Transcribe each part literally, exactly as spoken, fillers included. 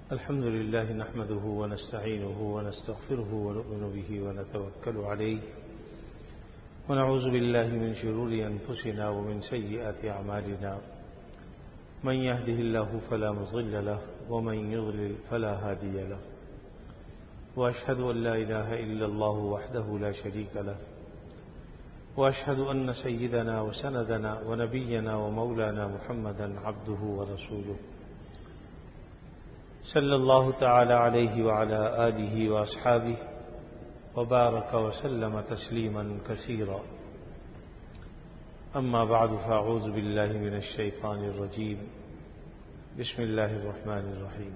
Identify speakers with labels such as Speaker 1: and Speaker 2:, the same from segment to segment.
Speaker 1: الحمد لله نحمده ونستعينه ونستغفره ونؤمن به ونتوكل عليه ونعوذ بالله من شرور أنفسنا ومن سيئات أعمالنا من يهده الله فلا مضل له ومن يضلل فلا هادي له وأشهد أن لا إله إلا الله وحده لا شريك له وأشهد أن سيدنا وسندنا ونبينا ومولانا محمدا عبده ورسوله صلى الله تعالى عليه وعلى آله وأصحابه وبارك وسلم تسليما كثيرا. أما بعد فأعوذ بالله من الشيطان الرجيم. بسم الله الرحمن الرحيم.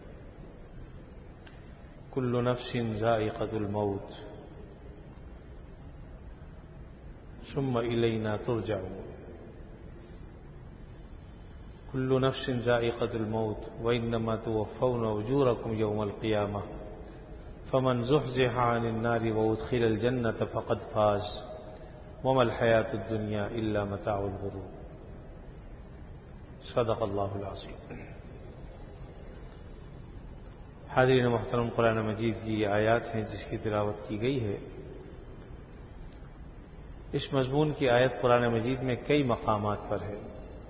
Speaker 1: كل نفس ذائقة الموت ثم إلينا ترجعون. كل نفس ذائقة الموت وإنما توفون أجوركم يوم القيامة فمن زحزح عن النار وأدخل الجنة فقد فاز وما الحياة الدنيا إلا متاع الغرور. صدق اللہ العظیم. حاضرین محترم، قرآن مجید کی یہ آیات ہیں جس کی تلاوت کی گئی ہے. اس مضمون کی آیت قرآن مجید میں کئی مقامات پر ہے،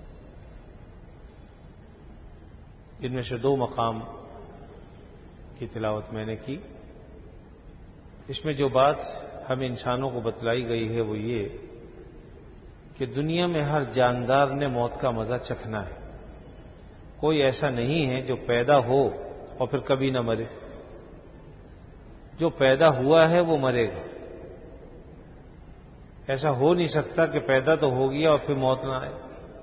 Speaker 1: جن میں سے دو مقام کی تلاوت میں نے کی. اس میں جو بات ہم انسانوں کو بتلائی گئی ہے وہ یہ کہ دنیا میں ہر جاندار نے موت کا مزہ چکھنا ہے. کوئی ایسا نہیں ہے جو پیدا ہو اور پھر کبھی نہ مرے. جو پیدا ہوا ہے وہ مرے گا. ایسا ہو نہیں سکتا کہ پیدا تو ہو گیا اور پھر موت نہ آئے.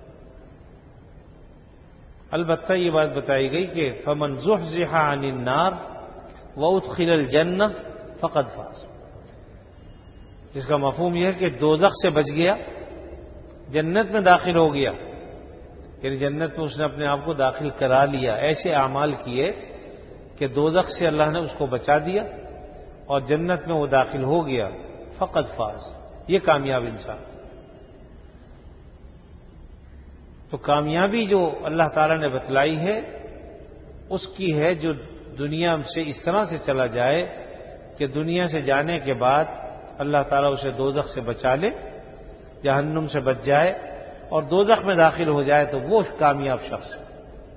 Speaker 1: البتہ یہ بات بتائی گئی کہ فمن زحزح عن النار وادخل الجنہ فقد فاز، جس کا مفہوم یہ ہے کہ دوزخ سے بچ گیا، جنت میں داخل ہو گیا، یعنی جنت میں اس نے اپنے آپ کو داخل کرا لیا. ایسے اعمال کیے کہ دوزخ سے اللہ نے اس کو بچا دیا اور جنت میں وہ داخل ہو گیا. فقد فاز، یہ کامیاب انسان. تو کامیابی جو اللہ تعالیٰ نے بتلائی ہے اس کی ہے جو دنیا سے اس طرح سے چلا جائے کہ دنیا سے جانے کے بعد اللہ تعالیٰ اسے دوزخ سے بچا لے، جہنم سے بچ جائے اور دوزخ میں داخل ہو جائے تو وہ کامیاب شخص ہے.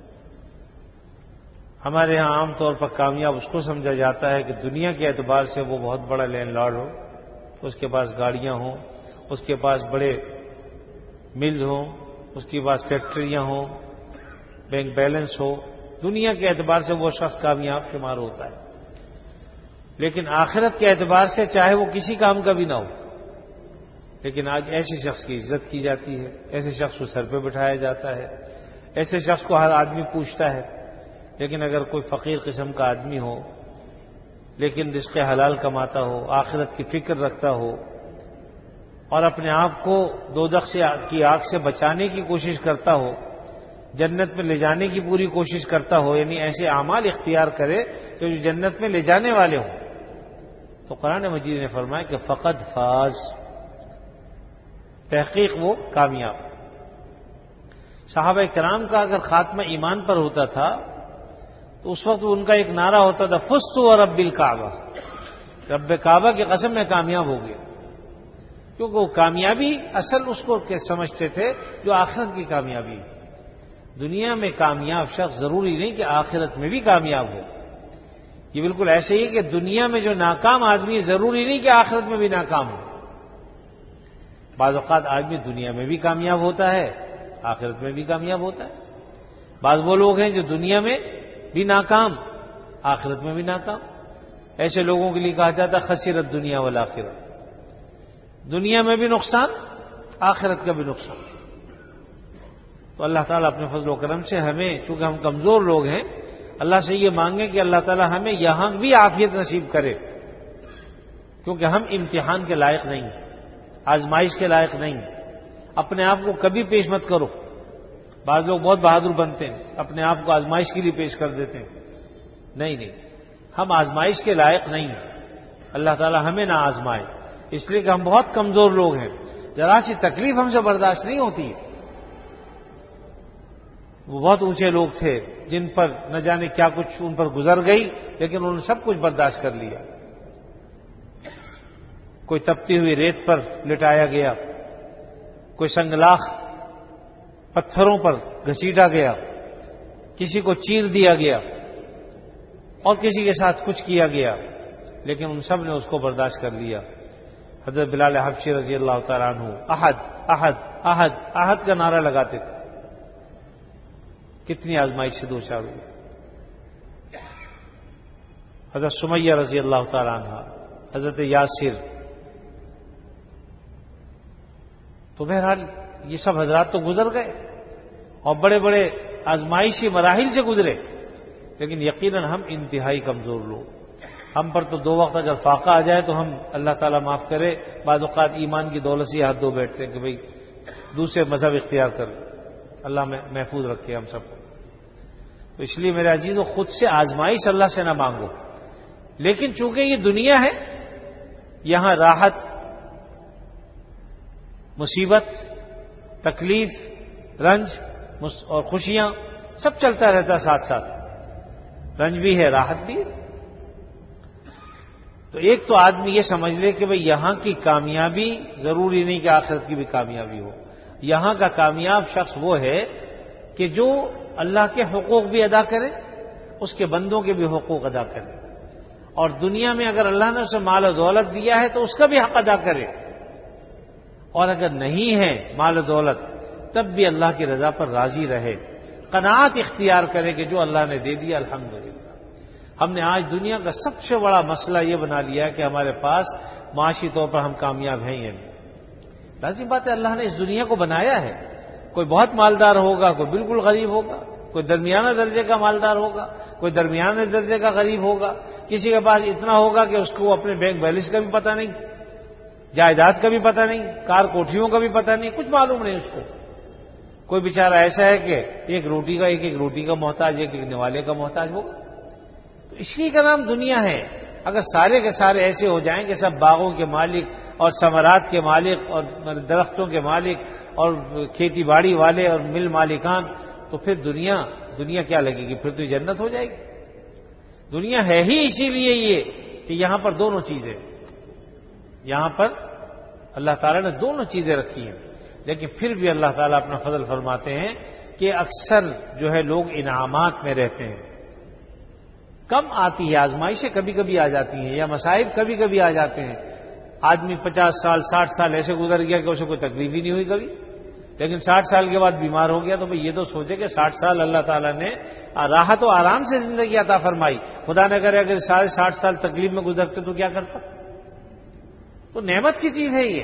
Speaker 1: ہمارے ہاں عام طور پر کامیاب اس کو سمجھا جاتا ہے کہ دنیا کے اعتبار سے وہ بہت بڑا لینڈ لارڈ ہو، اس کے پاس گاڑیاں ہوں، اس کے پاس بڑے ملز ہوں، اس کے پاس فیکٹریاں ہوں، بینک بیلنس ہو. دنیا کے اعتبار سے وہ شخص کامیاب شمار ہوتا ہے. لیکن آخرت کے اعتبار سے چاہے وہ کسی کام کا بھی نہ ہو، لیکن آج ایسے شخص کی عزت کی جاتی ہے، ایسے شخص کو سر پہ بٹھایا جاتا ہے، ایسے شخص کو ہر آدمی پوچھتا ہے. لیکن اگر کوئی فقیر قسم کا آدمی ہو لیکن رزق حلال کماتا ہو، آخرت کی فکر رکھتا ہو اور اپنے آپ کو دوزخ سے کی آگ سے بچانے کی کوشش کرتا ہو، جنت میں لے جانے کی پوری کوشش کرتا ہو، یعنی ایسے اعمال اختیار کرے کہ جو جنت میں لے جانے والے ہوں، تو قرآن مجید نے فرمایا کہ فقد فاز، تحقیق وہ کامیاب. صحابہ کرام کا اگر خاتمہ ایمان پر ہوتا تھا تو اس وقت ان کا ایک نعرہ ہوتا تھا فزت ورب الکعبہ، رب کعبہ کی قسم میں کامیاب ہو گیا. کیونکہ وہ کامیابی اصل اس کو سمجھتے تھے جو آخرت کی کامیابی. دنیا میں کامیاب شخص ضروری نہیں کہ آخرت میں بھی کامیاب ہو. یہ بالکل ایسے ہی کہ دنیا میں جو ناکام آدمی ضروری نہیں کہ آخرت میں بھی ناکام ہو. بعض اوقات آدمی دنیا میں بھی کامیاب ہوتا ہے، آخرت میں بھی کامیاب ہوتا ہے. بعض وہ لوگ ہیں جو دنیا میں بھی ناکام، آخرت میں بھی ناکام. ایسے لوگوں کے لیے کہا جاتا ہے خسرت دنیا والآخرہ، دنیا میں بھی نقصان، آخرت کا بھی نقصان. تو اللہ تعالیٰ اپنے فضل و کرم سے ہمیں، چونکہ ہم کمزور لوگ ہیں، اللہ سے یہ مانگیں کہ اللہ تعالیٰ ہمیں یہاں بھی عافیت نصیب کرے، کیونکہ ہم امتحان کے لائق نہیں، آزمائش کے لائق نہیں. اپنے آپ کو کبھی پیش مت کرو. بعض لوگ بہت بہادر بنتے ہیں، اپنے آپ کو آزمائش کے لیے پیش کر دیتے ہیں. نہیں نہیں، ہم آزمائش کے لائق نہیں. اللہ تعالیٰ ہمیں نہ آزمائے، اس لیے کہ ہم بہت کمزور لوگ ہیں. ذرا سی تکلیف ہم سے برداشت نہیں ہوتی ہے. وہ بہت اونچے لوگ تھے جن پر نہ جانے کیا کچھ ان پر گزر گئی، لیکن انہوں نے سب کچھ برداشت کر لیا۔ کوئی تپتی ہوئی ریت پر لٹایا گیا، کوئی سنگلاخ پتھروں پر گھسیٹا گیا، کسی کو چیر دیا گیا اور کسی کے ساتھ کچھ کیا گیا، لیکن ان سب نے اس کو برداشت کر لیا۔ حضرت بلال حبشی رضی اللہ تعالیٰ عنہ احد احد احد احد کا نعرہ لگاتے تھے، کتنی آزمائش سے دو چار ہوئی۔ حضرت سمیہ رضی اللہ تعالیٰ عنہ، حضرت یاسر، تو بہرحال یہ سب حضرات تو گزر گئے اور بڑے بڑے آزمائشی مراحل سے گزرے، لیکن یقیناً ہم انتہائی کمزور لوگ، ہم پر تو دو وقت اگر فاقہ آ جائے تو ہم اللہ تعالیٰ معاف کرے بعض اوقات ایمان کی دولت سے ہاتھ دھو بیٹھتے ہیں کہ بھئی دوسرے مذہب اختیار کر لیں، اللہ میں محفوظ رکھے ہم سب کو۔ تو اس لیے میرے عزیزو خود سے آزمائش اللہ سے نہ مانگو، لیکن چونکہ یہ دنیا ہے، یہاں راحت، مصیبت، تکلیف، رنج اور خوشیاں سب چلتا رہتا ہے ساتھ ساتھ، رنج بھی ہے راحت بھی ہے۔ تو ایک تو آدمی یہ سمجھ لے کہ بھئی یہاں کی کامیابی ضروری نہیں کہ آخرت کی بھی کامیابی ہو، یہاں کا کامیاب شخص وہ ہے کہ جو اللہ کے حقوق بھی ادا کرے، اس کے بندوں کے بھی حقوق ادا کرے، اور دنیا میں اگر اللہ نے اسے مال و دولت دیا ہے تو اس کا بھی حق ادا کرے، اور اگر نہیں ہے مال و دولت تب بھی اللہ کی رضا پر راضی رہے، قناعت اختیار کرے کہ جو اللہ نے دے دیا الحمدللہ۔ ہم نے آج دنیا کا سب سے بڑا مسئلہ یہ بنا لیا ہے کہ ہمارے پاس معاشی طور پر ہم کامیاب ہیں یا نہیں۔ لازم بات ہے اللہ نے اس دنیا کو بنایا ہے، کوئی بہت مالدار ہوگا، کوئی بالکل غریب ہوگا، کوئی درمیانہ درجے کا مالدار ہوگا، کوئی درمیانے درجے کا غریب ہوگا، کسی کے پاس اتنا ہوگا کہ اس کو اپنے بینک بیلنس کا بھی پتہ نہیں، جائیداد کا بھی پتہ نہیں، کار کوٹھیوں کا بھی پتہ نہیں، کچھ معلوم نہیں اس کو۔ کوئی بیچارہ ایسا ہے کہ ایک روٹی کا ایک ایک روٹی کا محتاج، ایک ایک نوالے کا محتاج ہوگا۔ تو اسی کا نام دنیا ہے۔ اگر سارے کے سارے ایسے ہو جائیں کہ سب باغوں کے مالک اور ثمرات کے مالک اور درختوں کے مالک اور کھیتی باڑی والے اور مل مالکان، تو پھر دنیا دنیا کیا لگے گی؟ پھر تو یہ جنت ہو جائے گی۔ دنیا ہے ہی اسی لیے یہ کہ یہاں پر دونوں چیزیں، یہاں پر اللہ تعالیٰ نے دونوں چیزیں رکھی ہیں، لیکن پھر بھی اللہ تعالیٰ اپنا فضل فرماتے ہیں کہ اکثر جو ہے لوگ انعامات میں رہتے ہیں، کم آتی ہے، آزمائشیں کبھی کبھی آ جاتی ہیں یا مصائب کبھی کبھی آ جاتے ہیں۔ آدمی پچاس سال ساٹھ سال ایسے گزر گیا کہ اسے کوئی تکلیف ہی نہیں ہوئی کبھی، لیکن ساٹھ سال کے بعد بیمار ہو گیا تو بھئی یہ تو سوچے کہ ساٹھ سال اللہ تعالیٰ نے راحت و آرام سے زندگی عطا فرمائی، خدا نہ کرے اگر سارے ساٹھ سال تکلیف میں گزرتے تو کیا کرتا؟ تو نعمت کی چیز ہے یہ،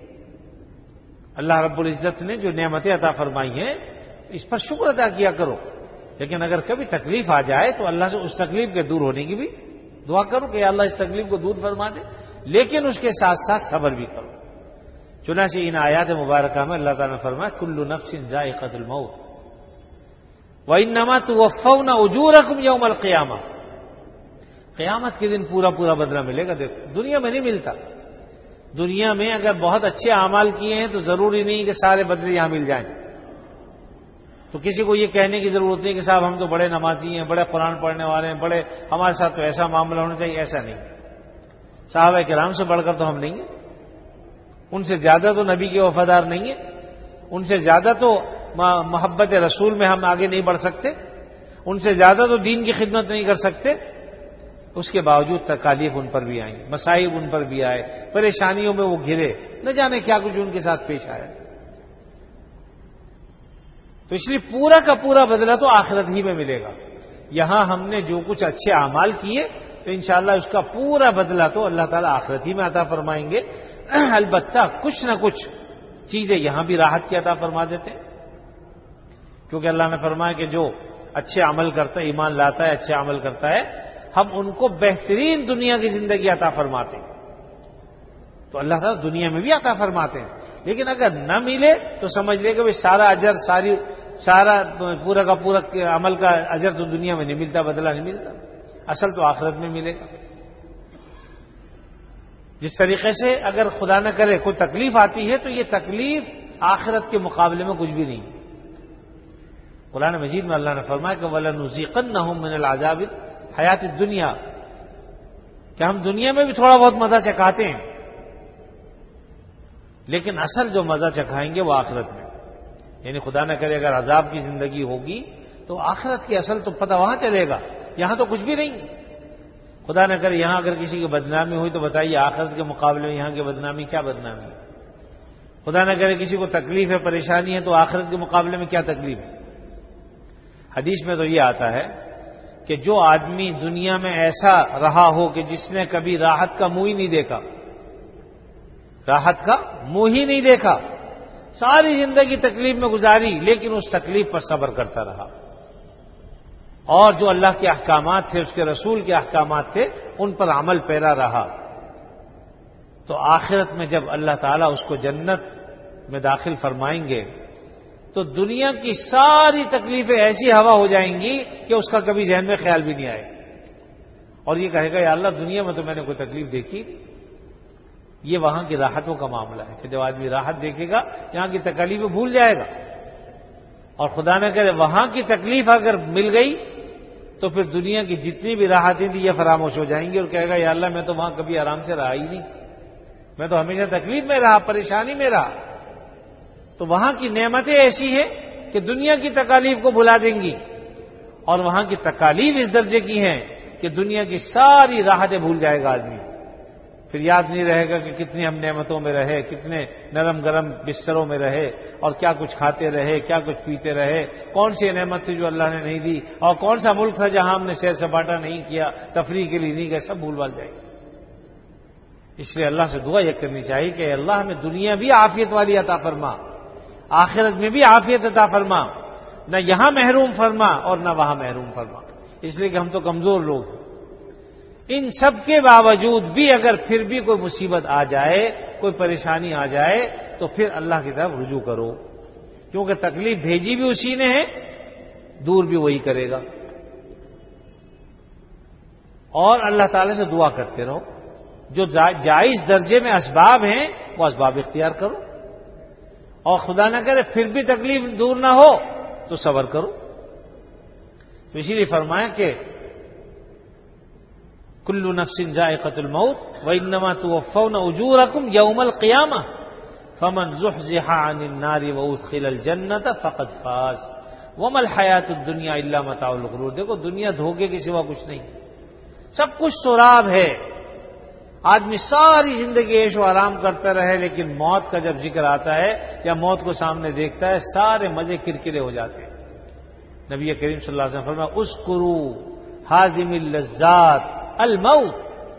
Speaker 1: اللہ رب العزت نے جو نعمتیں عطا فرمائی ہیں اس پر شکر ادا کیا کرو، لیکن اگر کبھی تکلیف آ جائے تو اللہ سے اس تکلیف کے دور ہونے کی بھی دعا کرو کہ اللہ اس تکلیف کو دور فرما دے، لیکن اس کے ساتھ ساتھ صبر بھی کرو۔ چنانچہ ان آیات مبارکہ میں اللہ تعالیٰ نے فرمایا کل نفس ذائقۃ الموت وانما توفون اجورکم یوم القیامہ، قیامت کے دن پورا پورا بدلہ ملے گا۔ دیکھو دنیا میں نہیں ملتا، دنیا میں اگر بہت اچھے اعمال کیے ہیں تو ضروری نہیں کہ سارے بدلے یہاں مل جائیں، تو کسی کو یہ کہنے کی ضرورت نہیں کہ صاحب ہم تو بڑے نمازی ہیں، بڑے قرآن پڑھنے والے ہیں، بڑے ہمارے ساتھ تو ایسا معاملہ ہونا چاہیے، ایسا نہیں۔ صحابہ کرام سے بڑھ کر تو ہم نہیں ہیں، ان سے زیادہ تو نبی کے وفادار نہیں ہیں، ان سے زیادہ تو محبت رسول میں ہم آگے نہیں بڑھ سکتے، ان سے زیادہ تو دین کی خدمت نہیں کر سکتے، اس کے باوجود تکالیف ان پر بھی آئیں، مصائب ان پر بھی آئے، پریشانیوں میں وہ گھرے، نہ جانے کیا کچھ ان کے ساتھ پیش آیا۔ تو اس لیے پورا کا پورا بدلہ تو آخرت ہی میں ملے گا۔ یہاں ہم نے جو کچھ اچھے اعمال کیے تو انشاءاللہ اس کا پورا بدلہ تو اللہ تعالیٰ آخرت ہی میں عطا فرمائیں گے، البتہ کچھ نہ کچھ چیزیں یہاں بھی راحت کی عطا فرما دیتے ہیں، کیونکہ اللہ نے فرمایا کہ جو اچھے عمل کرتا ہے، ایمان لاتا ہے، اچھے عمل کرتا ہے، ہم ان کو بہترین دنیا کی زندگی عطا فرماتے ہیں۔ تو اللہ تعالیٰ دنیا میں بھی عطا فرماتے ہیں، لیکن اگر نہ ملے تو سمجھ لے کہ وہ سارا اجر، ساری سارا پورا کا پورا عمل کا اجر تو دنیا میں نہیں ملتا، بدلہ نہیں ملتا، اصل تو آخرت میں ملے گا۔ جس طریقے سے اگر خدا نہ کرے کوئی تکلیف آتی ہے تو یہ تکلیف آخرت کے مقابلے میں کچھ بھی نہیں، قرآن مجید میں اللہ نے فرمایا کہ وَلَنُذِيقَنَّهُم مِّنَ الْعَذَابِ الْحَيَاةِ الدُّنْيَا، کہ ہم دنیا میں بھی تھوڑا بہت مزہ چکھاتے ہیں، لیکن اصل جو مزہ چکھائیں گے وہ آخرت میں، یعنی خدا نہ کرے اگر عذاب کی زندگی ہوگی تو آخرت کی اصل تو پتہ وہاں چلے گا، یہاں تو کچھ بھی نہیں۔ خدا نہ کرے یہاں اگر کسی کی بدنامی ہوئی تو بتائیے آخرت کے مقابلے میں یہاں کی بدنامی کیا بدنامی ہے؟ خدا نہ کرے کسی کو تکلیف ہے، پریشانی ہے، تو آخرت کے مقابلے میں کیا تکلیف ہے؟ حدیث میں تو یہ آتا ہے کہ جو آدمی دنیا میں ایسا رہا ہو کہ جس نے کبھی راحت کا منہ ہی نہیں دیکھا، راحت کا منہ ہی نہیں دیکھا، ساری زندگی تکلیف میں گزاری لیکن اس تکلیف پر صبر کرتا رہا، اور جو اللہ کے احکامات تھے، اس کے رسول کے احکامات تھے، ان پر عمل پیرا رہا، تو آخرت میں جب اللہ تعالیٰ اس کو جنت میں داخل فرمائیں گے تو دنیا کی ساری تکلیفیں ایسی ہوا ہو جائیں گی کہ اس کا کبھی ذہن میں خیال بھی نہیں آئے، اور یہ کہے گا یا اللہ دنیا میں تو میں نے کوئی تکلیف دیکھی۔ یہ وہاں کی راحتوں کا معاملہ ہے کہ جب آدمی راحت دیکھے گا یہاں کی تکلیفیں بھول جائے گا، اور خدا نہ کرے وہاں کی تکلیف اگر مل گئی تو پھر دنیا کی جتنی بھی راحتیں تھیں یہ فراموش ہو جائیں گی، اور کہے گا یا اللہ میں تو وہاں کبھی آرام سے رہا ہی نہیں، میں تو ہمیشہ تکلیف میں رہا، پریشانی میں رہا۔ تو وہاں کی نعمتیں ایسی ہیں کہ دنیا کی تکالیف کو بھلا دیں گی، اور وہاں کی تکالیف اس درجے کی ہیں کہ دنیا کی ساری راحتیں بھول جائے گا آدمی، پھر یاد نہیں رہے گا کہ کتنی ہم نعمتوں میں رہے، کتنے نرم گرم بستروں میں رہے، اور کیا کچھ کھاتے رہے، کیا کچھ پیتے رہے، کون سی نعمت تھی جو اللہ نے نہیں دی، اور کون سا ملک تھا جہاں ہم نے سیر سپاٹا نہیں کیا، تفریح کے لیے نہیں گئے، سب بھول بھال جائے گا۔ اس لیے اللہ سے دعا یہ کرنی چاہیے کہ اللہ ہمیں دنیا بھی عافیت والی عطا فرما، آخرت میں بھی عافیت عطا فرما، نہ یہاں محروم فرما اور نہ وہاں محروم فرما، اس لیے کہ ہم تو کمزور لوگ ہیں۔ ان سب کے باوجود بھی اگر پھر بھی کوئی مصیبت آ جائے، کوئی پریشانی آ جائے، تو پھر اللہ کی طرف رجوع کرو، کیونکہ تکلیف بھیجی بھی اسی نے ہے، دور بھی وہی کرے گا، اور اللہ تعالی سے دعا کرتے رہو، جو جائز درجے میں اسباب ہیں وہ اسباب اختیار کرو، اور خدا نہ کرے پھر بھی تکلیف دور نہ ہو تو صبر کرو۔ تو اسی لیے فرمایا کہ کل نفس ذائقۃ الموت وانما توفون اجورکم یوم القیامہ فمن زحزح عن النار وادخل الجنۃ فقد فاز وما الحیاۃ الدنیا الا متاع الغرور۔ دیکھو دنیا دھوکے کے سوا کچھ نہیں، سب کچھ سراب ہے، آدمی ساری زندگی عیش و آرام کرتا رہے لیکن موت کا جب ذکر آتا ہے یا موت کو سامنے دیکھتا ہے سارے مزے کرکرے ہو جاتے ہیں۔ نبی کریم صلی اللہ علیہ وسلم فرمایا اذکروا حازم اللذات الموت،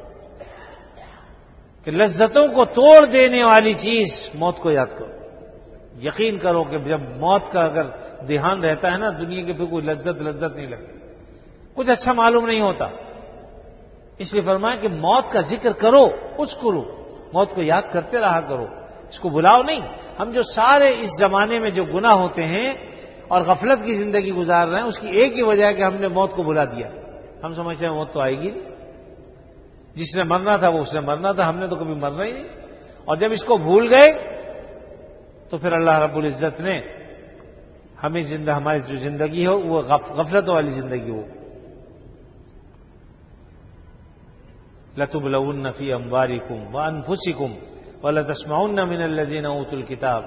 Speaker 1: کہ لذتوں کو توڑ دینے والی چیز موت کو یاد کرو۔ یقین کرو کہ جب موت کا اگر دھیان رہتا ہے نا، دنیا کے پھر کوئی لذت لذت نہیں لگتی، کچھ اچھا معلوم نہیں ہوتا۔ اس لیے فرمایا کہ موت کا ذکر کرو، اس کرو، موت کو یاد کرتے رہا کرو، اس کو بلاؤ نہیں۔ ہم جو سارے اس زمانے میں جو گناہ ہوتے ہیں اور غفلت کی زندگی گزار رہے ہیں، اس کی ایک ہی وجہ ہے کہ ہم نے موت کو بلا دیا۔ ہم سمجھتے ہیں موت تو آئے گی نہیں، جس نے مرنا تھا وہ اس نے مرنا تھا، ہم نے تو کبھی مرنا ہی نہیں۔ اور جب اس کو بھول گئے تو پھر اللہ رب العزت نے ہمیں زندہ ہماری جو زندگی ہو وہ غفلت والی زندگی ہو۔ لَتُبْلَوُنَّ فِي أَمْوَالِكُمْ وَأَنفُسِكُمْ وَلَتَسْمَعُنَّ مِنَ الَّذِينَ أُوتُوا الْكِتَابَ،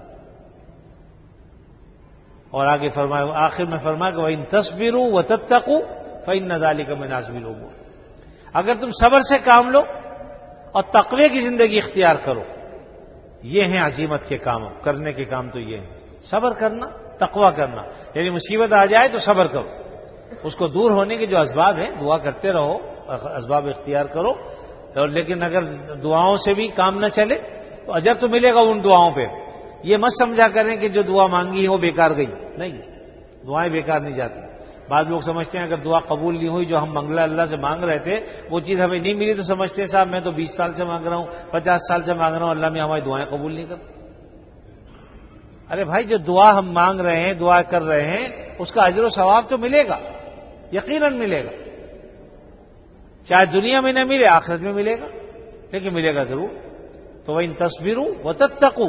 Speaker 1: اور آگے فرمایا، آخر میں فرمایا کہ وَإِن تَصْبِرُوا وَتَتَّقُوا فَإِنَّ ذَلِكَ مِنْ عَزْمِ الْأُمُورِ، اگر تم صبر سے کام لو اور تقوی کی زندگی اختیار کرو، یہ ہیں عزیمت کے کام، کرنے کے کام تو یہ ہیں، صبر کرنا، تقوی کرنا، یعنی مصیبت آ جائے تو صبر کرو، اس کو دور ہونے کے جو اسباب ہیں دعا کرتے رہو، اسباب اختیار کرو، اور لیکن اگر دعاؤں سے بھی کام نہ چلے تو اجر تو ملے گا ان دعاؤں پہ۔ یہ مت سمجھا کریں کہ جو دعا مانگی ہے وہ بیکار گئی، نہیں، دعائیں بیکار نہیں جاتی۔ بعض لوگ سمجھتے ہیں اگر دعا قبول نہیں ہوئی، جو ہم منگلہ اللہ سے مانگ رہے تھے وہ چیز ہمیں نہیں ملی، تو سمجھتے ہیں صاحب میں تو بیس سال سے مانگ رہا ہوں، پچاس سال سے مانگ رہا ہوں، اللہ میں ہماری دعائیں قبول نہیں کرتا۔ ارے بھائی، جو دعا ہم مانگ رہے ہیں، دعا کر رہے ہیں، اس کا اجر و ثواب تو ملے گا، یقیناً ملے گا، چاہے دنیا میں نہ ملے آخرت میں ملے گا، لیکن ملے گا ضرور۔ تو وَإِن تَصْبِرُوا وَتَتَّقُوا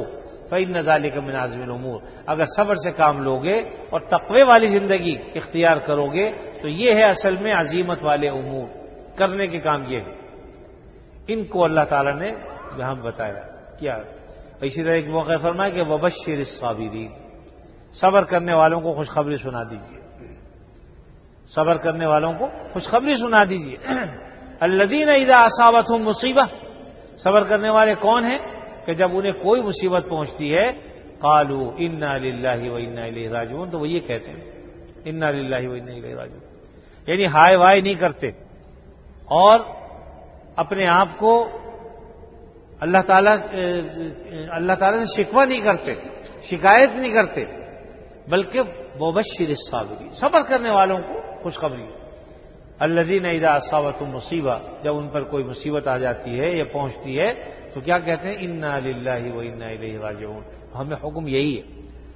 Speaker 1: فإن ذلك من عزم الامور، اگر صبر سے کام لوگے اور تقوی والی زندگی اختیار کرو گے تو یہ ہے اصل میں عزیمت والے امور، کرنے کے کام یہ ہے۔ ان کو اللہ تعالیٰ نے یہاں بتایا کیا۔ اسی طرح ایک موقع فرمایا کہ وبشر الصابرین، صبر کرنے والوں کو خوشخبری سنا دیجیے، صبر کرنے والوں کو خوشخبری سنا دیجیے۔ الذین اذا اصابتهم مصیبہ، صبر کرنے والے کون ہیں کہ جب انہیں کوئی مصیبت پہنچتی ہے قالوا انا للہ و انا الیہ راجعون، تو وہ یہ کہتے ہیں انا للہ و انا الیہ راجعون، یعنی ہائے وائے نہیں کرتے اور اپنے آپ کو اللہ تعالیٰ اللہ تعالیٰ سے شکوہ نہیں کرتے، شکایت نہیں کرتے، بلکہ وبشر الصابرین، صبر کرنے والوں کو خوشخبری۔ الذین اذا اصابتهم مصیبہ، جب ان پر کوئی مصیبت آ جاتی ہے یا پہنچتی ہے تو کیا کہتے ہیں انا للہ و انا الیہ راجعون۔ ہمیں حکم یہی ہے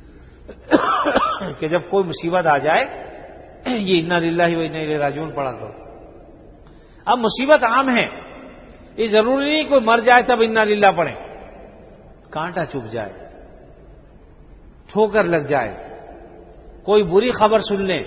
Speaker 1: کہ جب کوئی مصیبت آ جائے یہ انا للہ و انا الیہ راجعون پڑھا کرو۔ اب مصیبت عام ہے، یہ ضروری نہیں کوئی مر جائے تب انا للہ پڑھیں، کانٹا چبھ جائے، ٹھوکر لگ جائے، کوئی بری خبر سن لیں،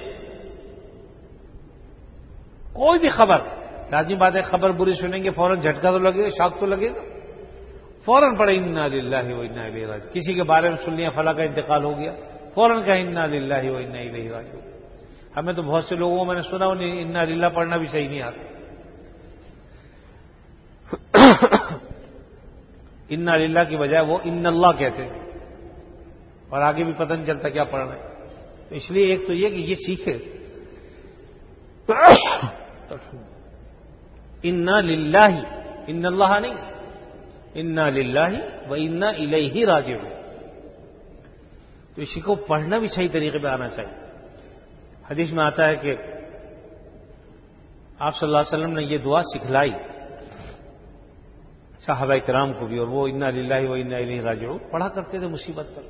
Speaker 1: کوئی بھی خبر، لازمی بات ہے خبر بری سنیں گے فوراً جھٹکا تو لگے گا، شاک تو لگے گا، فوراً پڑھے انا للہ و انا الیہ راجعون۔ کسی کے بارے میں سن لیا فلاں کا انتقال ہو گیا، فوراً کہا انا للہ و انا الیہ راجعون۔ ہمیں تو بہت سے لوگوں میں نے سنا انہیں انا للہ پڑھنا بھی صحیح نہیں آتا، انا للہ کی بجائے وہ ان اللہ کہتے ہیں اور آگے بھی پتہ نہیں چلتا کیا پڑھنا ہے۔ تو اس لیے ایک تو یہ کہ یہ سیکھے انا للہ، ان اللہ نہیں، انا للہ و انا الیہ راجعون، تو اسی کو پڑھنا بھی صحیح طریقے پہ آنا چاہیے۔ حدیث میں آتا ہے کہ آپ صلی اللہ علیہ وسلم نے یہ دعا سکھلائی صحابہ کرام کو بھی، اور وہ انا للہ و انا الیہ راجعون پڑھا کرتے تھے مصیبت پر۔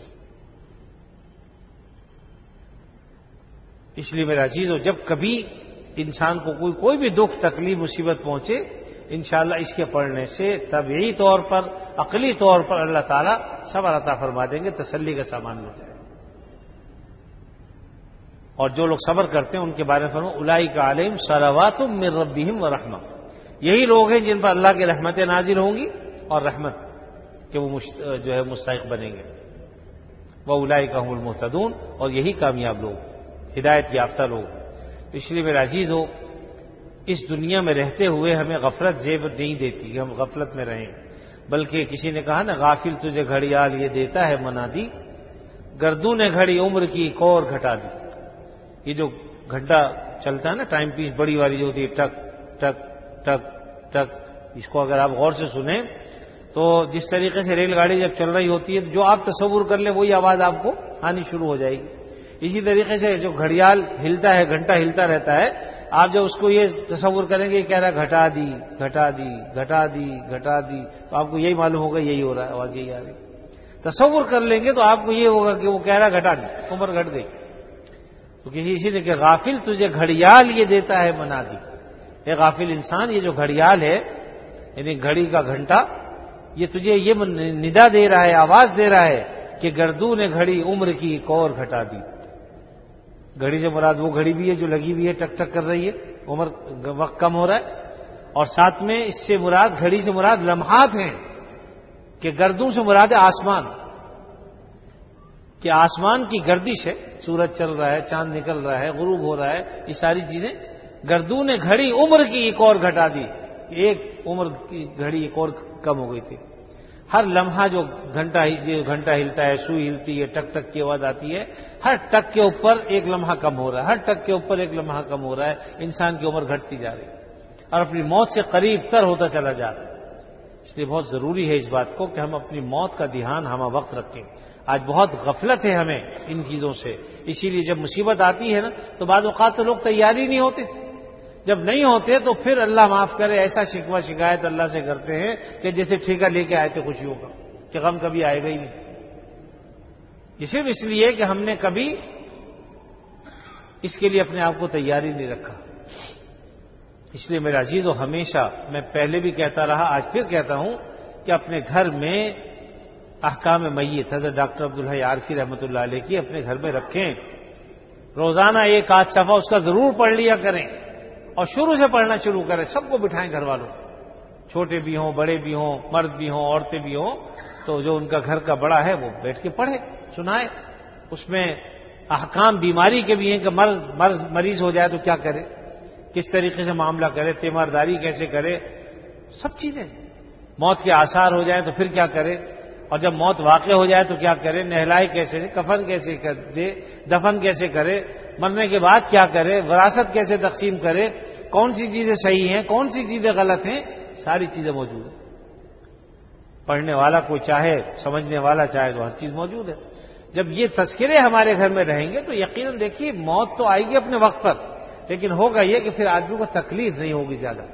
Speaker 1: اس لیے میرا عزیزو، جب کبھی انسان کو کوئی کوئی بھی دکھ تکلیف مصیبت پہنچے، انشاءاللہ اس کے پڑھنے سے طبعی طور پر عقلی طور پر اللہ تعالیٰ صبر عطا فرما دیں گے، تسلی کا سامان ہو جائے۔ اور جو لوگ صبر کرتے ہیں ان کے بارے میں فرمایا اولئک علیہم صلوات من ربہم ورحمہ، یہی لوگ ہیں جن پر اللہ کی رحمتیں نازل ہوں گی اور رحمت کہ وہ جو ہے مستحق بنیں گے۔ وَأُولَئِكَ هُمُ الْمُهْتَدُونَ، اور یہی کامیاب لوگ، ہدایت یافتہ لوگ۔ اس لیے میرے عزیز ہو، اس دنیا میں رہتے ہوئے ہمیں غفلت زیب نہیں دیتی کہ ہم غفلت میں رہیں، بلکہ کسی نے کہا نا غافل تجھے گھڑیال یہ دیتا ہے منادی، گردوں نے گھڑی عمر کی ایک اور گھٹا دی۔ یہ جو گھنٹہ چلتا ہے نا ٹائم پیس بڑی والی جو ہوتی ہے ٹک ٹک ٹک ٹک، اس کو اگر آپ غور سے سنیں تو جس طریقے سے ریل گاڑی جب چل رہی ہوتی ہے جو آپ تصور کر لیں وہی آواز آپ کو آنی شروع ہو جائے گی۔ اسی طریقے سے جو گھڑیال ہلتا ہے، گھنٹہ ہلتا رہتا ہے، آپ جب اس کو یہ تصور کریں گے یہ کہہ رہا ہے گھٹا دی گھٹا دی گھٹا دی گھٹا دی، تو آپ کو یہی معلوم ہوگا یہی ہو رہا ہے، آواز یہی آ رہی۔ تصور کر لیں گے تو آپ کو یہ ہوگا کہ وہ کہہ رہا ہے گھٹا دی، عمر گھٹ گئی۔ تو کسی اسی نے کہ غافل تجھے گھڑیال یہ دیتا ہے منادی، اے غافل انسان یہ جو گھڑیال ہے یعنی گھڑی کا گھنٹہ، یہ تجھے یہ ندا دے رہا ہے، آواز دے رہا ہے کہ گردوں نے گھڑی عمر کی ایک اور گھٹا دی۔ گھڑی سے مراد وہ گھڑی بھی ہے جو لگی ہوئی ہے ٹک ٹک کر رہی ہے، عمر وقت کم ہو رہا ہے، اور ساتھ میں اس سے مراد گھڑی سے مراد لمحات ہیں کہ گردوں سے مراد ہے آسمان، کہ آسمان کی گردش ہے، سورج چل رہا ہے، چاند نکل رہا ہے، غروب ہو رہا ہے، یہ ساری چیزیں گردوں نے گھڑی عمر کی ایک اور گھٹا دی، ایک عمر کی گھڑی ایک اور کم ہو گئی تھی۔ ہر لمحہ جو گھنٹہ جو گھنٹہ ہلتا ہے، سوئی ہلتی ہے، ٹک ٹک کی آواز آتی ہے، ہر ٹک کے اوپر ایک لمحہ کم ہو رہا ہے، ہر ٹک کے اوپر ایک لمحہ کم ہو رہا ہے، انسان کی عمر گھٹتی جا رہی ہے اور اپنی موت سے قریب تر ہوتا چلا جا رہا ہے۔ اس لیے بہت ضروری ہے اس بات کو کہ ہم اپنی موت کا دھیان ہمہ وقت رکھیں۔ آج بہت غفلت ہے ہمیں ان چیزوں سے، اسی لیے جب مصیبت آتی ہے نا تو بعض اوقات تو لوگ تیاری نہیں ہوتے، جب نہیں ہوتے تو پھر اللہ معاف کرے ایسا شکوہ شکایت اللہ سے کرتے ہیں کہ جیسے ٹھیکہ لے کے آئے تھے خوشیوں کا، کہ غم کبھی آئے گا ہی نہیں۔ یہ صرف اس لیے کہ ہم نے کبھی اس کے لیے اپنے آپ کو تیاری نہیں رکھا۔ اس لیے میرا عزیز و ہمیشہ میں پہلے بھی کہتا رہا، آج پھر کہتا ہوں کہ اپنے گھر میں احکام میت حضرت ڈاکٹر عبدالحی عارفی رحمۃ اللہ علیہ کی اپنے گھر میں رکھیں، روزانہ ایک آدھ صفحہ اس کا ضرور پڑھ لیا کریں اور شروع سے پڑھنا شروع کریں، سب کو بٹھائیں گھر والوں، چھوٹے بھی ہوں بڑے بھی ہوں مرد بھی ہوں عورتیں بھی ہوں، تو جو ان کا گھر کا بڑا ہے وہ بیٹھ کے پڑھے سنائے، اس میں احکام بیماری کے بھی ہیں کہ مرض مرض مریض ہو جائے تو کیا کرے، کس طریقے سے معاملہ کرے، تیمارداری کیسے کرے، سب چیزیں، موت کے آثار ہو جائیں تو پھر کیا کرے، اور جب موت واقع ہو جائے تو کیا کرے، نہلائے کیسے، کفن کیسے کر دے، دفن کیسے کرے، مرنے کے بعد کیا کرے، وراثت کیسے تقسیم کرے، کون سی چیزیں صحیح ہیں کون سی چیزیں غلط ہیں، ساری چیزیں موجود ہیں۔ پڑھنے والا کوئی چاہے، سمجھنے والا چاہے تو ہر چیز موجود ہے۔ جب یہ تذکرے ہمارے گھر میں رہیں گے تو یقیناً دیکھیے موت تو آئے گی اپنے وقت پر، لیکن ہوگا یہ کہ پھر آدمی کو تکلیف نہیں ہوگی زیادہ،